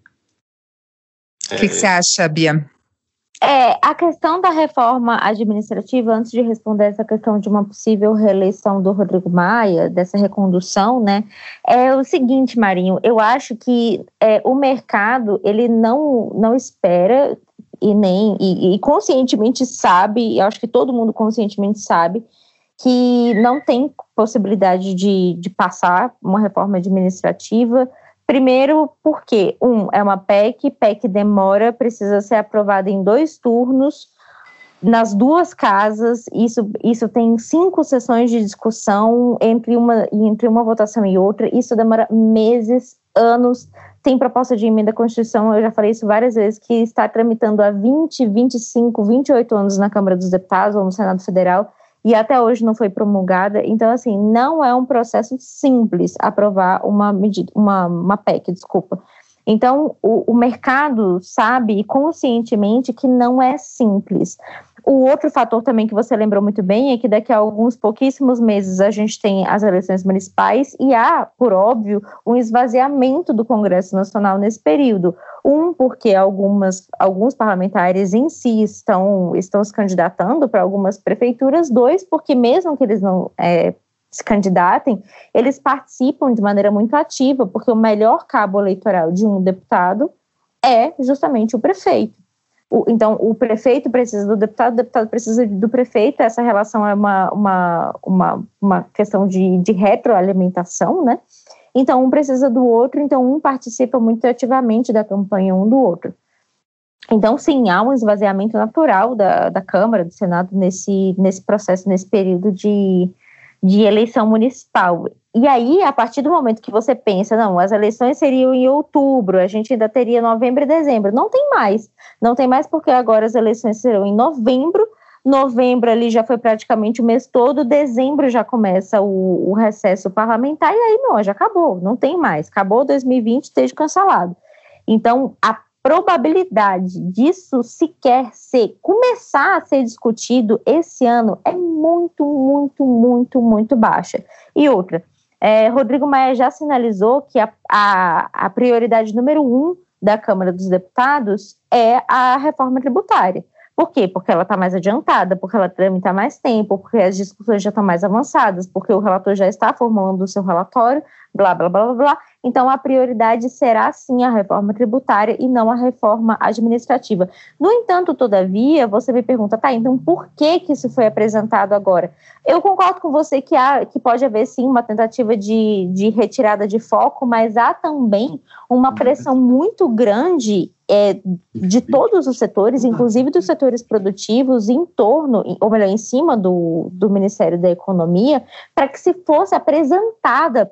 O que você acha, Bia? A questão da reforma administrativa, antes de responder essa questão de uma possível reeleição do Rodrigo Maia, dessa recondução, né, é o seguinte, Marinho, eu acho que o mercado, ele não espera e conscientemente sabe, eu acho que todo mundo conscientemente sabe, que não tem possibilidade de passar uma reforma administrativa. Primeiro, porque, é uma PEC demora, precisa ser aprovada em 2 turnos, nas 2 casas, isso tem 5 sessões de discussão entre uma votação e outra, isso demora meses, anos. Tem proposta de emenda à Constituição, eu já falei isso várias vezes, que está tramitando há 20, 25, 28 anos na Câmara dos Deputados ou no Senado Federal, e até hoje não foi promulgada. Então, assim, não é um processo simples aprovar uma PEC, desculpa. Então, o mercado sabe conscientemente que não é simples. O outro fator também que você lembrou muito bem é que daqui a alguns pouquíssimos meses a gente tem as eleições municipais e há, por óbvio, um esvaziamento do Congresso Nacional nesse período. Porque alguns parlamentares em si estão se candidatando para algumas prefeituras. 2, porque mesmo que eles não se candidatem, eles participam de maneira muito ativa, porque o melhor cabo eleitoral de um deputado é justamente o prefeito. Então, o prefeito precisa do deputado, o deputado precisa do prefeito. Essa relação é uma questão de retroalimentação, né? Então, um precisa do outro, então um participa muito ativamente da campanha um do outro. Então, sim, há um esvaziamento natural da Câmara, do Senado, nesse processo, nesse período de eleição municipal. E aí, a partir do momento que você pensa, não, as eleições seriam em outubro, a gente ainda teria novembro e dezembro. Não tem mais porque agora as eleições serão em novembro ali já foi praticamente o mês todo, dezembro já começa o recesso parlamentar, e aí já acabou, não tem mais, acabou 2020, esteja cancelado. Então, a probabilidade disso sequer começar a ser discutido esse ano é muito, muito, muito, muito baixa. E outra, Rodrigo Maia já sinalizou que a prioridade número 1 da Câmara dos Deputados é a reforma tributária. Por quê? Porque ela está mais adiantada, porque ela tramita mais tempo, porque as discussões já estão mais avançadas, porque o relator já está formando o seu relatório, blá, blá, blá, blá, blá. Então, a prioridade será, sim, a reforma tributária e não a reforma administrativa. No entanto, todavia, você me pergunta, então por que isso foi apresentado agora? Eu concordo com você que pode haver, sim, uma tentativa de retirada de foco, mas há também uma pressão muito grande de todos os setores, inclusive dos setores produtivos, em cima do Ministério da Economia, para que se fosse apresentada, pelo menos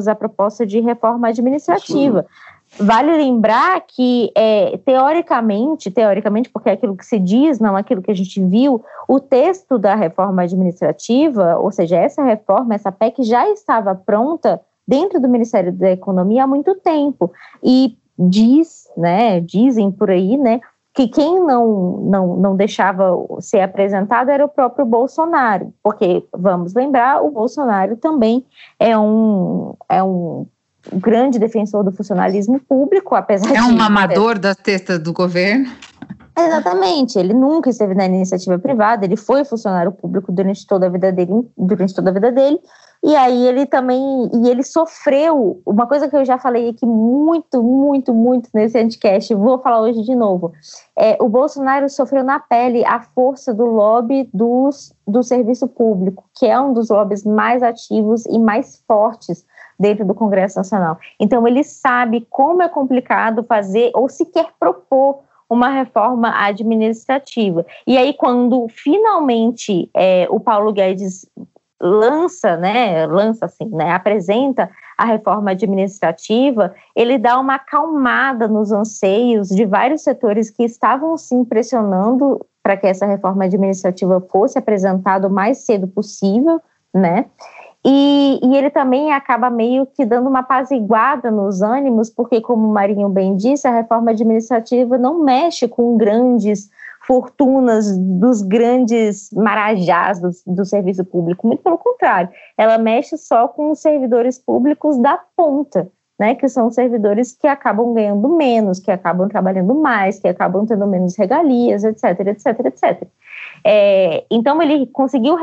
digamos, a proposta de reforma administrativa. Vale lembrar que, teoricamente, porque é aquilo que se diz, não aquilo que a gente viu, o texto da reforma administrativa, ou seja, essa reforma, essa PEC já estava pronta dentro do Ministério da Economia há muito tempo. E dizem por aí, né, que quem não deixava ser apresentado era o próprio Bolsonaro, porque, vamos lembrar, o Bolsonaro também é um grande defensor do funcionalismo público, apesar de... É um amador da testa do governo. Exatamente, ele nunca esteve na iniciativa privada, ele foi funcionário público durante toda a vida dele, e aí ele sofreu, uma coisa que eu já falei aqui muito nesse Anticast, vou falar hoje de novo, o Bolsonaro sofreu na pele a força do lobby do serviço público, que é um dos lobbies mais ativos e mais fortes dentro do Congresso Nacional. Então ele sabe como é complicado fazer ou sequer propor uma reforma administrativa. E aí quando finalmente o Paulo Guedes apresenta a reforma administrativa, ele dá uma acalmada nos anseios de vários setores que estavam se impressionando para que essa reforma administrativa fosse apresentada o mais cedo possível, né? E ele também acaba meio que dando uma apaziguada nos ânimos, porque, como o Marinho bem disse, a reforma administrativa não mexe com grandes fortunas dos grandes marajás do serviço público, muito pelo contrário, ela mexe só com os servidores públicos da ponta, né, que são servidores que acabam ganhando menos, que acabam trabalhando mais, que acabam tendo menos regalias, etc. Então ele conseguiu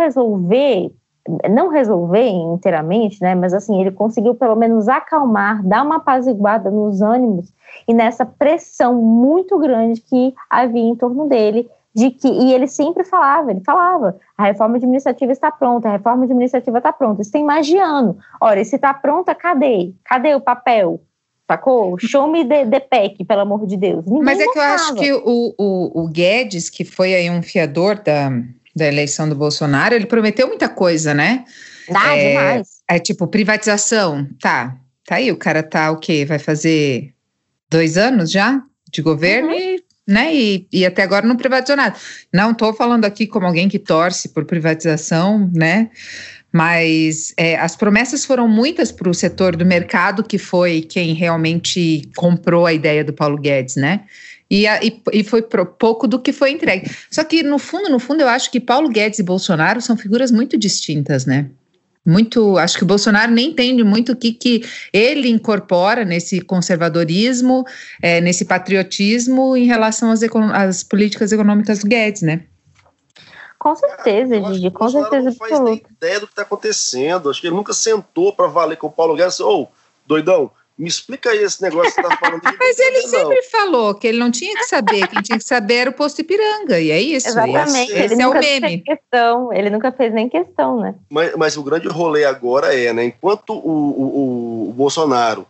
não resolver inteiramente, né, mas assim, ele conseguiu pelo menos acalmar, dar uma apaziguada nos ânimos e nessa pressão muito grande que havia em torno dele, e ele sempre falava, a reforma administrativa está pronta, isso tem mais de ano, ora, se está pronta, cadê o papel? Sacou? Show me the PEC, pelo amor de Deus. Mas é que eu acho que o Guedes, que foi aí um fiador da eleição do Bolsonaro, ele prometeu muita coisa, né? Demais. Tipo, privatização, tá aí, o cara o quê? Vai fazer 2 anos já de governo e até agora não privatizou nada. Não estou falando aqui como alguém que torce por privatização, né? Mas as promessas foram muitas para o setor do mercado, que foi quem realmente comprou a ideia do Paulo Guedes, né? E foi pouco do que foi entregue. Só que, no fundo, eu acho que Paulo Guedes e Bolsonaro são figuras muito distintas, né? Acho que o Bolsonaro nem entende muito o que ele incorpora nesse conservadorismo, nesse patriotismo em relação às políticas econômicas do Guedes, né? Com certeza, Gigi, com certeza. Não faz nem ideia do que está acontecendo. Acho que ele nunca sentou para valer com o Paulo Guedes. Doidão, me explica aí esse negócio que você está falando. Mas ele sempre falou que ele não tinha que saber, quem tinha que saber era o Posto Ipiranga, e é isso. Exatamente, esse é o meme. Ele nunca fez nem questão, né? Mas o grande rolê agora né, enquanto o Bolsonaro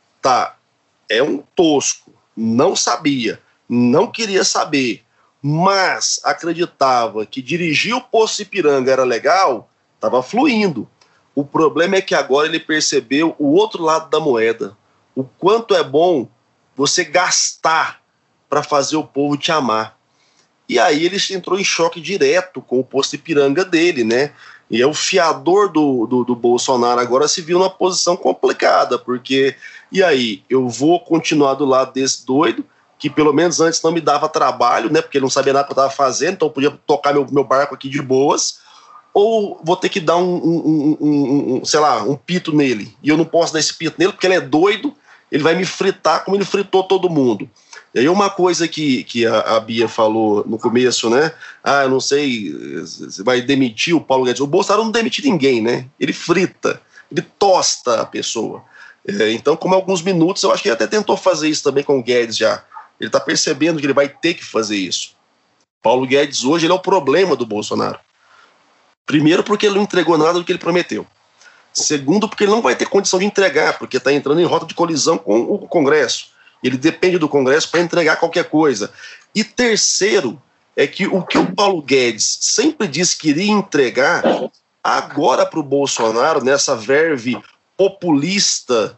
é um tosco, não sabia, não queria saber, mas acreditava que dirigir o Posto Ipiranga era legal, estava fluindo. O problema é que agora ele percebeu o outro lado da moeda, o quanto é bom você gastar para fazer o povo te amar. E aí ele entrou em choque direto com o Posto Ipiranga dele, né? E o fiador do Bolsonaro agora se viu numa posição complicada, porque, e aí, eu vou continuar do lado desse doido, que pelo menos antes não me dava trabalho, né? Porque ele não sabia nada que eu estava fazendo, então eu podia tocar meu barco aqui de boas, ou vou ter que dar um pito nele, e eu não posso dar esse pito nele porque ele é doido, ele vai me fritar como ele fritou todo mundo. E aí uma coisa que a Bia falou no começo, né? Eu não sei, você vai demitir o Paulo Guedes. O Bolsonaro não demite ninguém, né? Ele frita, ele tosta a pessoa. Então, como alguns minutos, eu acho que ele até tentou fazer isso também com o Guedes já. Ele está percebendo que ele vai ter que fazer isso. Paulo Guedes hoje ele é o problema do Bolsonaro. Primeiro, porque ele não entregou nada do que ele prometeu. Segundo, porque ele não vai ter condição de entregar, porque está entrando em rota de colisão com o Congresso. Ele depende do Congresso para entregar qualquer coisa. E terceiro, é que o Paulo Guedes sempre disse que iria entregar, agora para o Bolsonaro, nessa verve populista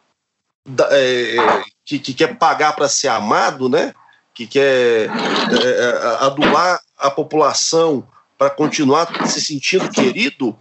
que quer pagar para ser amado, né? Que quer adular a população para continuar se sentindo querido,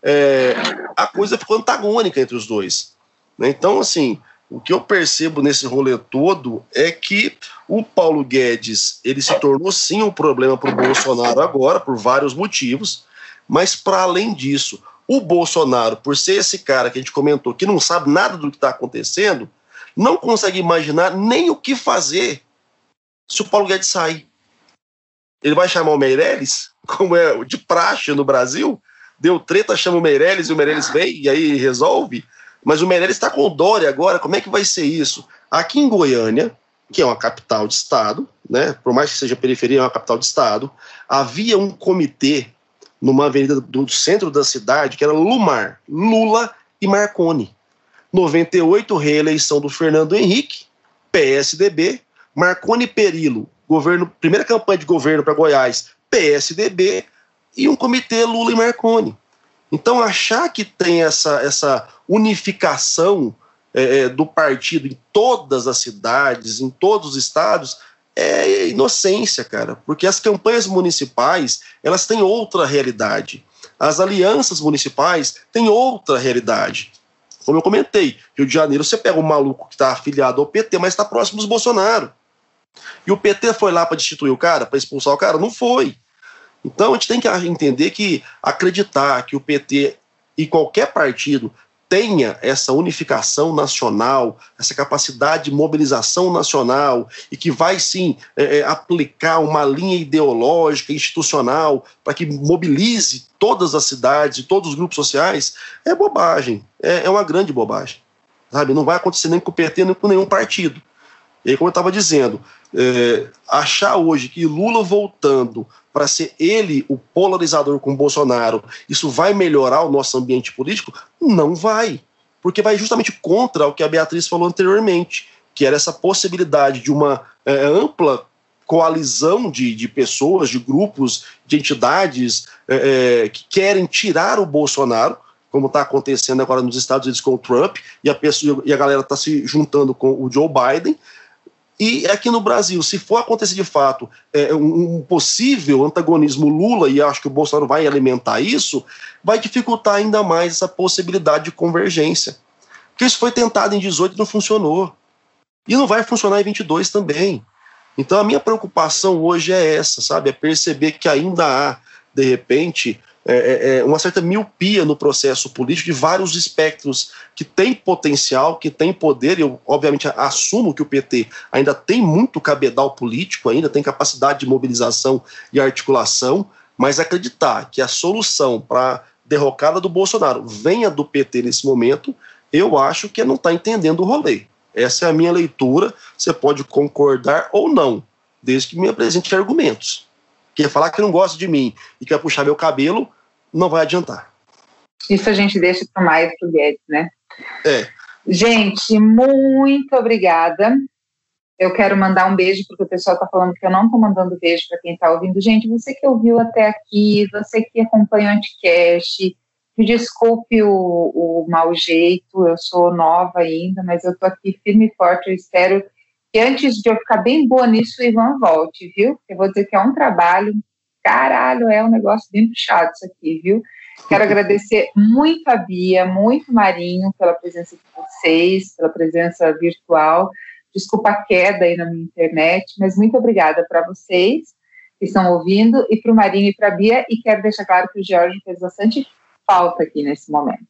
a coisa ficou antagônica entre os dois. Né? Então, assim, o que eu percebo nesse rolê todo é que o Paulo Guedes, ele se tornou sim um problema para o Bolsonaro agora, por vários motivos, mas para além disso, o Bolsonaro, por ser esse cara que a gente comentou, que não sabe nada do que está acontecendo, não consegue imaginar nem o que fazer se o Paulo Guedes sair. Ele vai chamar o Meirelles, como é de praxe no Brasil, deu treta, chama o Meirelles e o Meirelles vem e aí resolve, mas o Meirelles está com o Dória agora, como é que vai ser isso? Aqui em Goiânia, que é uma capital de estado, né, por mais que seja periferia, é uma capital de estado, havia um comitê numa avenida do centro da cidade, que era Lumar, Lula e Marconi. 98, reeleição do Fernando Henrique, PSDB, Marconi Perillo, primeira campanha de governo para Goiás, PSDB, e um comitê Lula e Marconi. Então, achar que tem essa unificação do partido em todas as cidades, em todos os estados, é inocência, cara, porque as campanhas municipais, elas têm outra realidade. As alianças municipais têm outra realidade. Como eu comentei, Rio de Janeiro, você pega um maluco que está afiliado ao PT, mas está próximo dos Bolsonaro. E o PT foi lá para destituir o cara, para expulsar o cara? Não foi. Então a gente tem que entender que acreditar que o PT e qualquer partido tenha essa unificação nacional, essa capacidade de mobilização nacional e que vai sim aplicar uma linha ideológica, institucional, para que mobilize todas as cidades e todos os grupos sociais, é bobagem, é uma grande bobagem. Sabe? Não vai acontecer nem com o PT, nem com nenhum partido. E aí, como eu estava dizendo, achar hoje que Lula voltando para ser ele o polarizador com Bolsonaro, isso vai melhorar o nosso ambiente político? Não vai, porque vai justamente contra o que a Beatriz falou anteriormente, que era essa possibilidade de uma ampla coalizão de pessoas, de grupos, de entidades que querem tirar o Bolsonaro, como está acontecendo agora nos Estados Unidos com o Trump, e a galera está se juntando com o Joe Biden. E aqui no Brasil, se for acontecer de fato um possível antagonismo Lula, e acho que o Bolsonaro vai alimentar isso, vai dificultar ainda mais essa possibilidade de convergência. Porque isso foi tentado em 18 e não funcionou. E não vai funcionar em 22 também. Então a minha preocupação hoje é essa, sabe? É perceber que ainda há, de repente, uma certa miopia no processo político de vários espectros que tem potencial, que tem poder. Eu, obviamente, assumo que o PT ainda tem muito cabedal político, ainda tem capacidade de mobilização e articulação, mas acreditar que a solução para a derrocada do Bolsonaro venha do PT nesse momento, eu acho que não está entendendo o rolê. Essa é a minha leitura, você pode concordar ou não, desde que me apresente argumentos. Porque falar que não gosta de mim e quer puxar meu cabelo, não vai adiantar. Isso a gente deixa para mais pro Guedes, né? Gente, muito obrigada. Eu quero mandar um beijo, porque o pessoal está falando que eu não estou mandando beijo para quem está ouvindo. Gente, você que ouviu até aqui, você que acompanha o Anticast, me desculpe o mau jeito, eu sou nova ainda, mas eu estou aqui firme e forte. Eu espero que antes de eu ficar bem boa nisso, o Ivan volte, viu? Eu vou dizer que é um trabalho, caralho, é um negócio bem puxado isso aqui, viu? Quero agradecer muito a Bia, muito Marinho, pela presença de vocês, pela presença virtual. Desculpa a queda aí na minha internet, mas muito obrigada para vocês que estão ouvindo, e para o Marinho e para a Bia, e quero deixar claro que o Jorge fez bastante falta aqui nesse momento.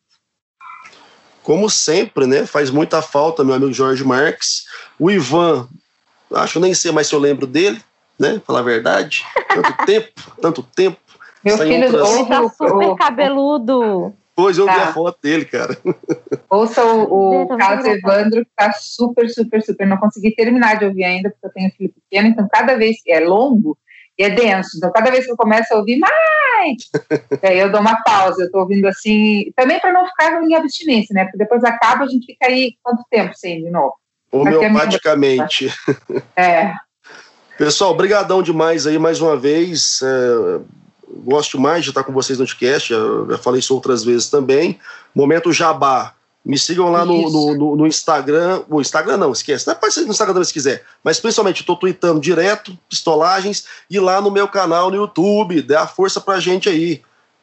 Como sempre, né? Faz muita falta, meu amigo Jorge Marques. O Ivan, acho nem sei mais se eu lembro dele, né? Falar a verdade. Tanto tempo. Meu filho, ele tá super cabeludo. Pois eu vi a foto dele, cara. Ouça o Carlos Evandro, que tá super. Não consegui terminar de ouvir ainda, porque eu tenho um filho pequeno, então cada vez é longo e é denso. Então cada vez que eu começo a ouvir, aí eu dou uma pausa, eu tô ouvindo assim, também para não ficar em abstinência, né? Porque depois acaba, a gente fica aí quanto tempo sem de novo? Homeopaticamente. Pessoal, brigadão demais aí mais uma vez. Gosto mais de estar com vocês no podcast, já falei isso outras vezes também. Momento jabá. Me sigam lá no Instagram. O Instagram não, esquece. Pode ser no Instagram também se quiser. Mas principalmente eu estou tweetando direto, pistolagens, e lá no meu canal no YouTube. Dê a força pra gente aí.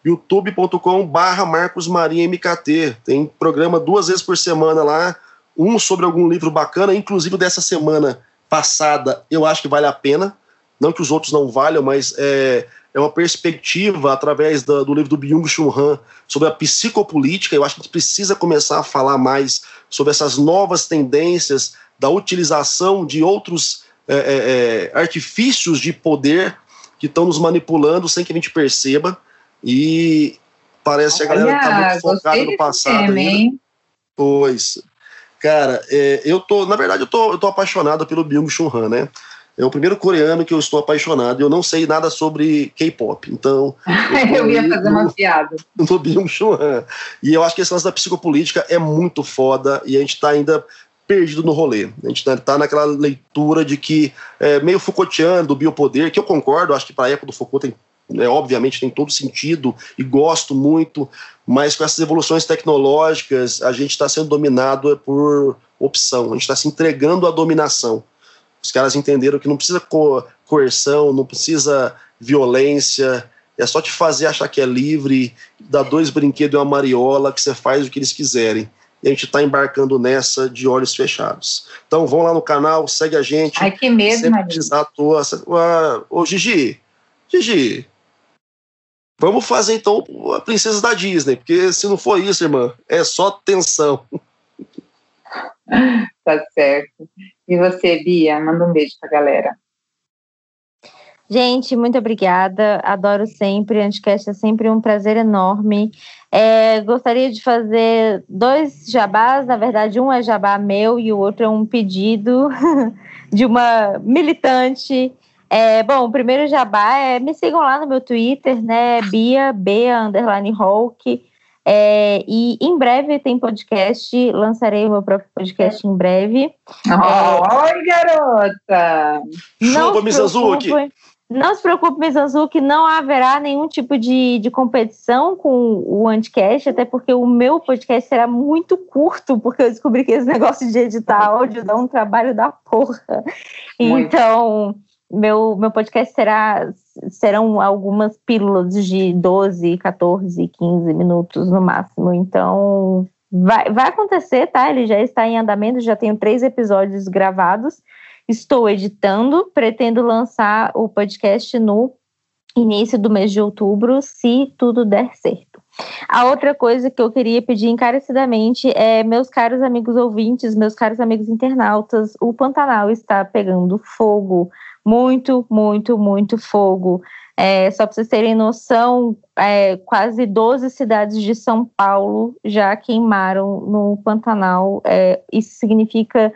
youtube.com/MarcosMariaMKT. Tem programa 2 vezes por semana lá. Um sobre algum livro bacana. Inclusive dessa semana passada, eu acho que vale a pena. Não que os outros não valham, mas é uma perspectiva através do livro do Byung-Chul Han sobre a psicopolítica. Eu acho que a gente precisa começar a falar mais sobre essas novas tendências da utilização de outros artifícios de poder que estão nos manipulando sem que a gente perceba. E parece que a galera está muito focada no passado ainda. Pois, cara, na verdade eu tô apaixonado pelo Byung-Chul Han, né? É o primeiro coreano que eu estou apaixonado. Eu não sei nada sobre K-pop, então... Eu ia fazer uma piada. No Byung-Chul Han. E eu acho que esse lance da psicopolítica é muito foda e a gente está ainda perdido no rolê. A gente está naquela leitura de que meio Foucaultiano, do biopoder, que eu concordo, acho que para a época do Foucault obviamente tem todo sentido e gosto muito, mas com essas evoluções tecnológicas a gente está sendo dominado por opção, a gente está se entregando à dominação. Os caras entenderam que não precisa coerção, não precisa violência, é só te fazer achar que é livre, dar 2 brinquedos e uma mariola, que você faz o que eles quiserem. E a gente está embarcando nessa de olhos fechados. Então vão lá no canal, segue a gente. Ai, que medo, Maria. Ô, Gigi, vamos fazer então a Princesa da Disney, porque se não for isso, irmã, é só tensão. Tá certo. E você, Bia? Manda um beijo pra galera. Gente, muito obrigada. Adoro sempre. Anticast é sempre um prazer enorme. Gostaria de fazer 2 jabás. Na verdade, um é jabá meu e o outro é um pedido de uma militante. Bom, o primeiro jabá me sigam lá no meu Twitter, né? Bia_Hulk. E em breve tem podcast, lançarei o meu próprio podcast em breve. Oi, garota! Chupa, Mizanzuki! Não se preocupe, Mizanzuki, não haverá nenhum tipo de competição com o Anticast, até porque o meu podcast será muito curto, porque eu descobri que esse negócio de editar áudio dá um trabalho da porra. Muito. Então... Meu podcast serão algumas pílulas de 12, 14, 15 minutos no máximo. Então, vai acontecer, tá? Ele já está em andamento, já tenho 3 episódios gravados. Estou editando, pretendo lançar o podcast no início do mês de outubro, se tudo der certo. A outra coisa que eu queria pedir encarecidamente meus caros amigos ouvintes, meus caros amigos internautas, o Pantanal está pegando fogo. Muito, muito, muito fogo. Só para vocês terem noção, quase 12 cidades de São Paulo já queimaram no Pantanal. Isso significa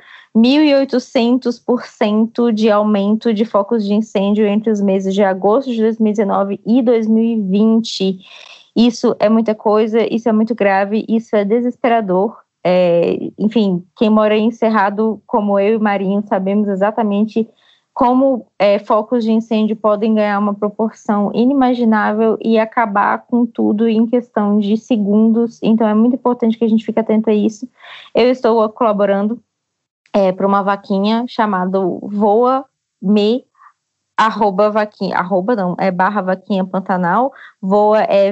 1.800% de aumento de focos de incêndio entre os meses de agosto de 2019 e 2020. Isso é muita coisa, isso é muito grave, isso é desesperador. Enfim, quem mora em Cerrado, como eu e Marinho, sabemos exatamente como focos de incêndio podem ganhar uma proporção inimaginável e acabar com tudo em questão de segundos. Então é muito importante que a gente fique atento a isso. Eu estou colaborando para uma vaquinha chamada Voa-me, @vaquinha Pantanal. Voa é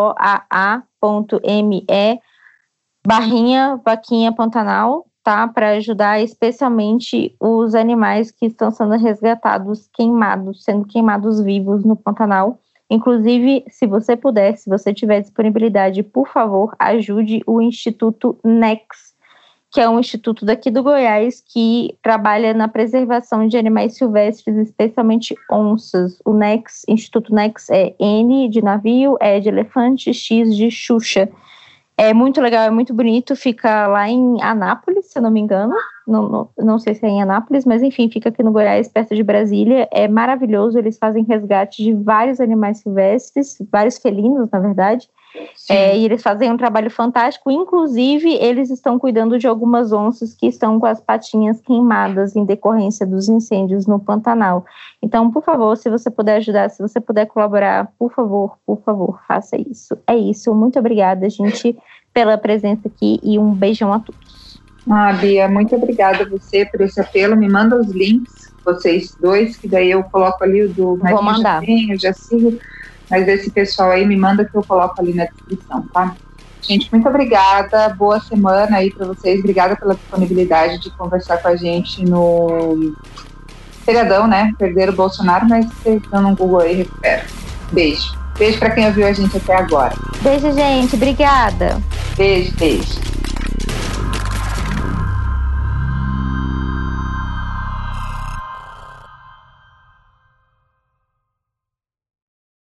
voaa.me/vaquinha Pantanal. Tá, para ajudar especialmente os animais que estão sendo resgatados, sendo queimados vivos no Pantanal. Inclusive, se você puder, se você tiver disponibilidade, por favor, ajude o Instituto NEX, que é um instituto daqui do Goiás que trabalha na preservação de animais silvestres, especialmente onças. O NEX, Instituto NEX é N de navio, E de elefante, X de Xuxa. É muito legal, é muito bonito, fica lá em Anápolis, se eu não me engano, não sei se é em Anápolis, mas enfim, fica aqui no Goiás, perto de Brasília. É maravilhoso, eles fazem resgate de vários animais silvestres, vários felinos, na verdade, e eles fazem um trabalho fantástico. Inclusive, eles estão cuidando de algumas onças que estão com as patinhas queimadas em decorrência dos incêndios no Pantanal. Então, por favor, se você puder ajudar, se você puder colaborar, por favor, faça isso. É isso, muito obrigada, gente. pela presença aqui e um beijão a todos. Bia, muito obrigada a você por esse apelo. Me manda os links, vocês dois, que daí eu coloco ali o do Vou mandar. Eu já sigo, mas esse pessoal aí me manda que eu coloco ali na descrição, tá? Gente, muito obrigada, boa semana aí para vocês, obrigada pela disponibilidade de conversar com a gente no feriadão, né? Perderam o Bolsonaro, mas vocês estão no Google aí, recupera. Beijo. Beijo para quem ouviu a gente até agora. Beijo, gente. Obrigada. Beijo, beijo.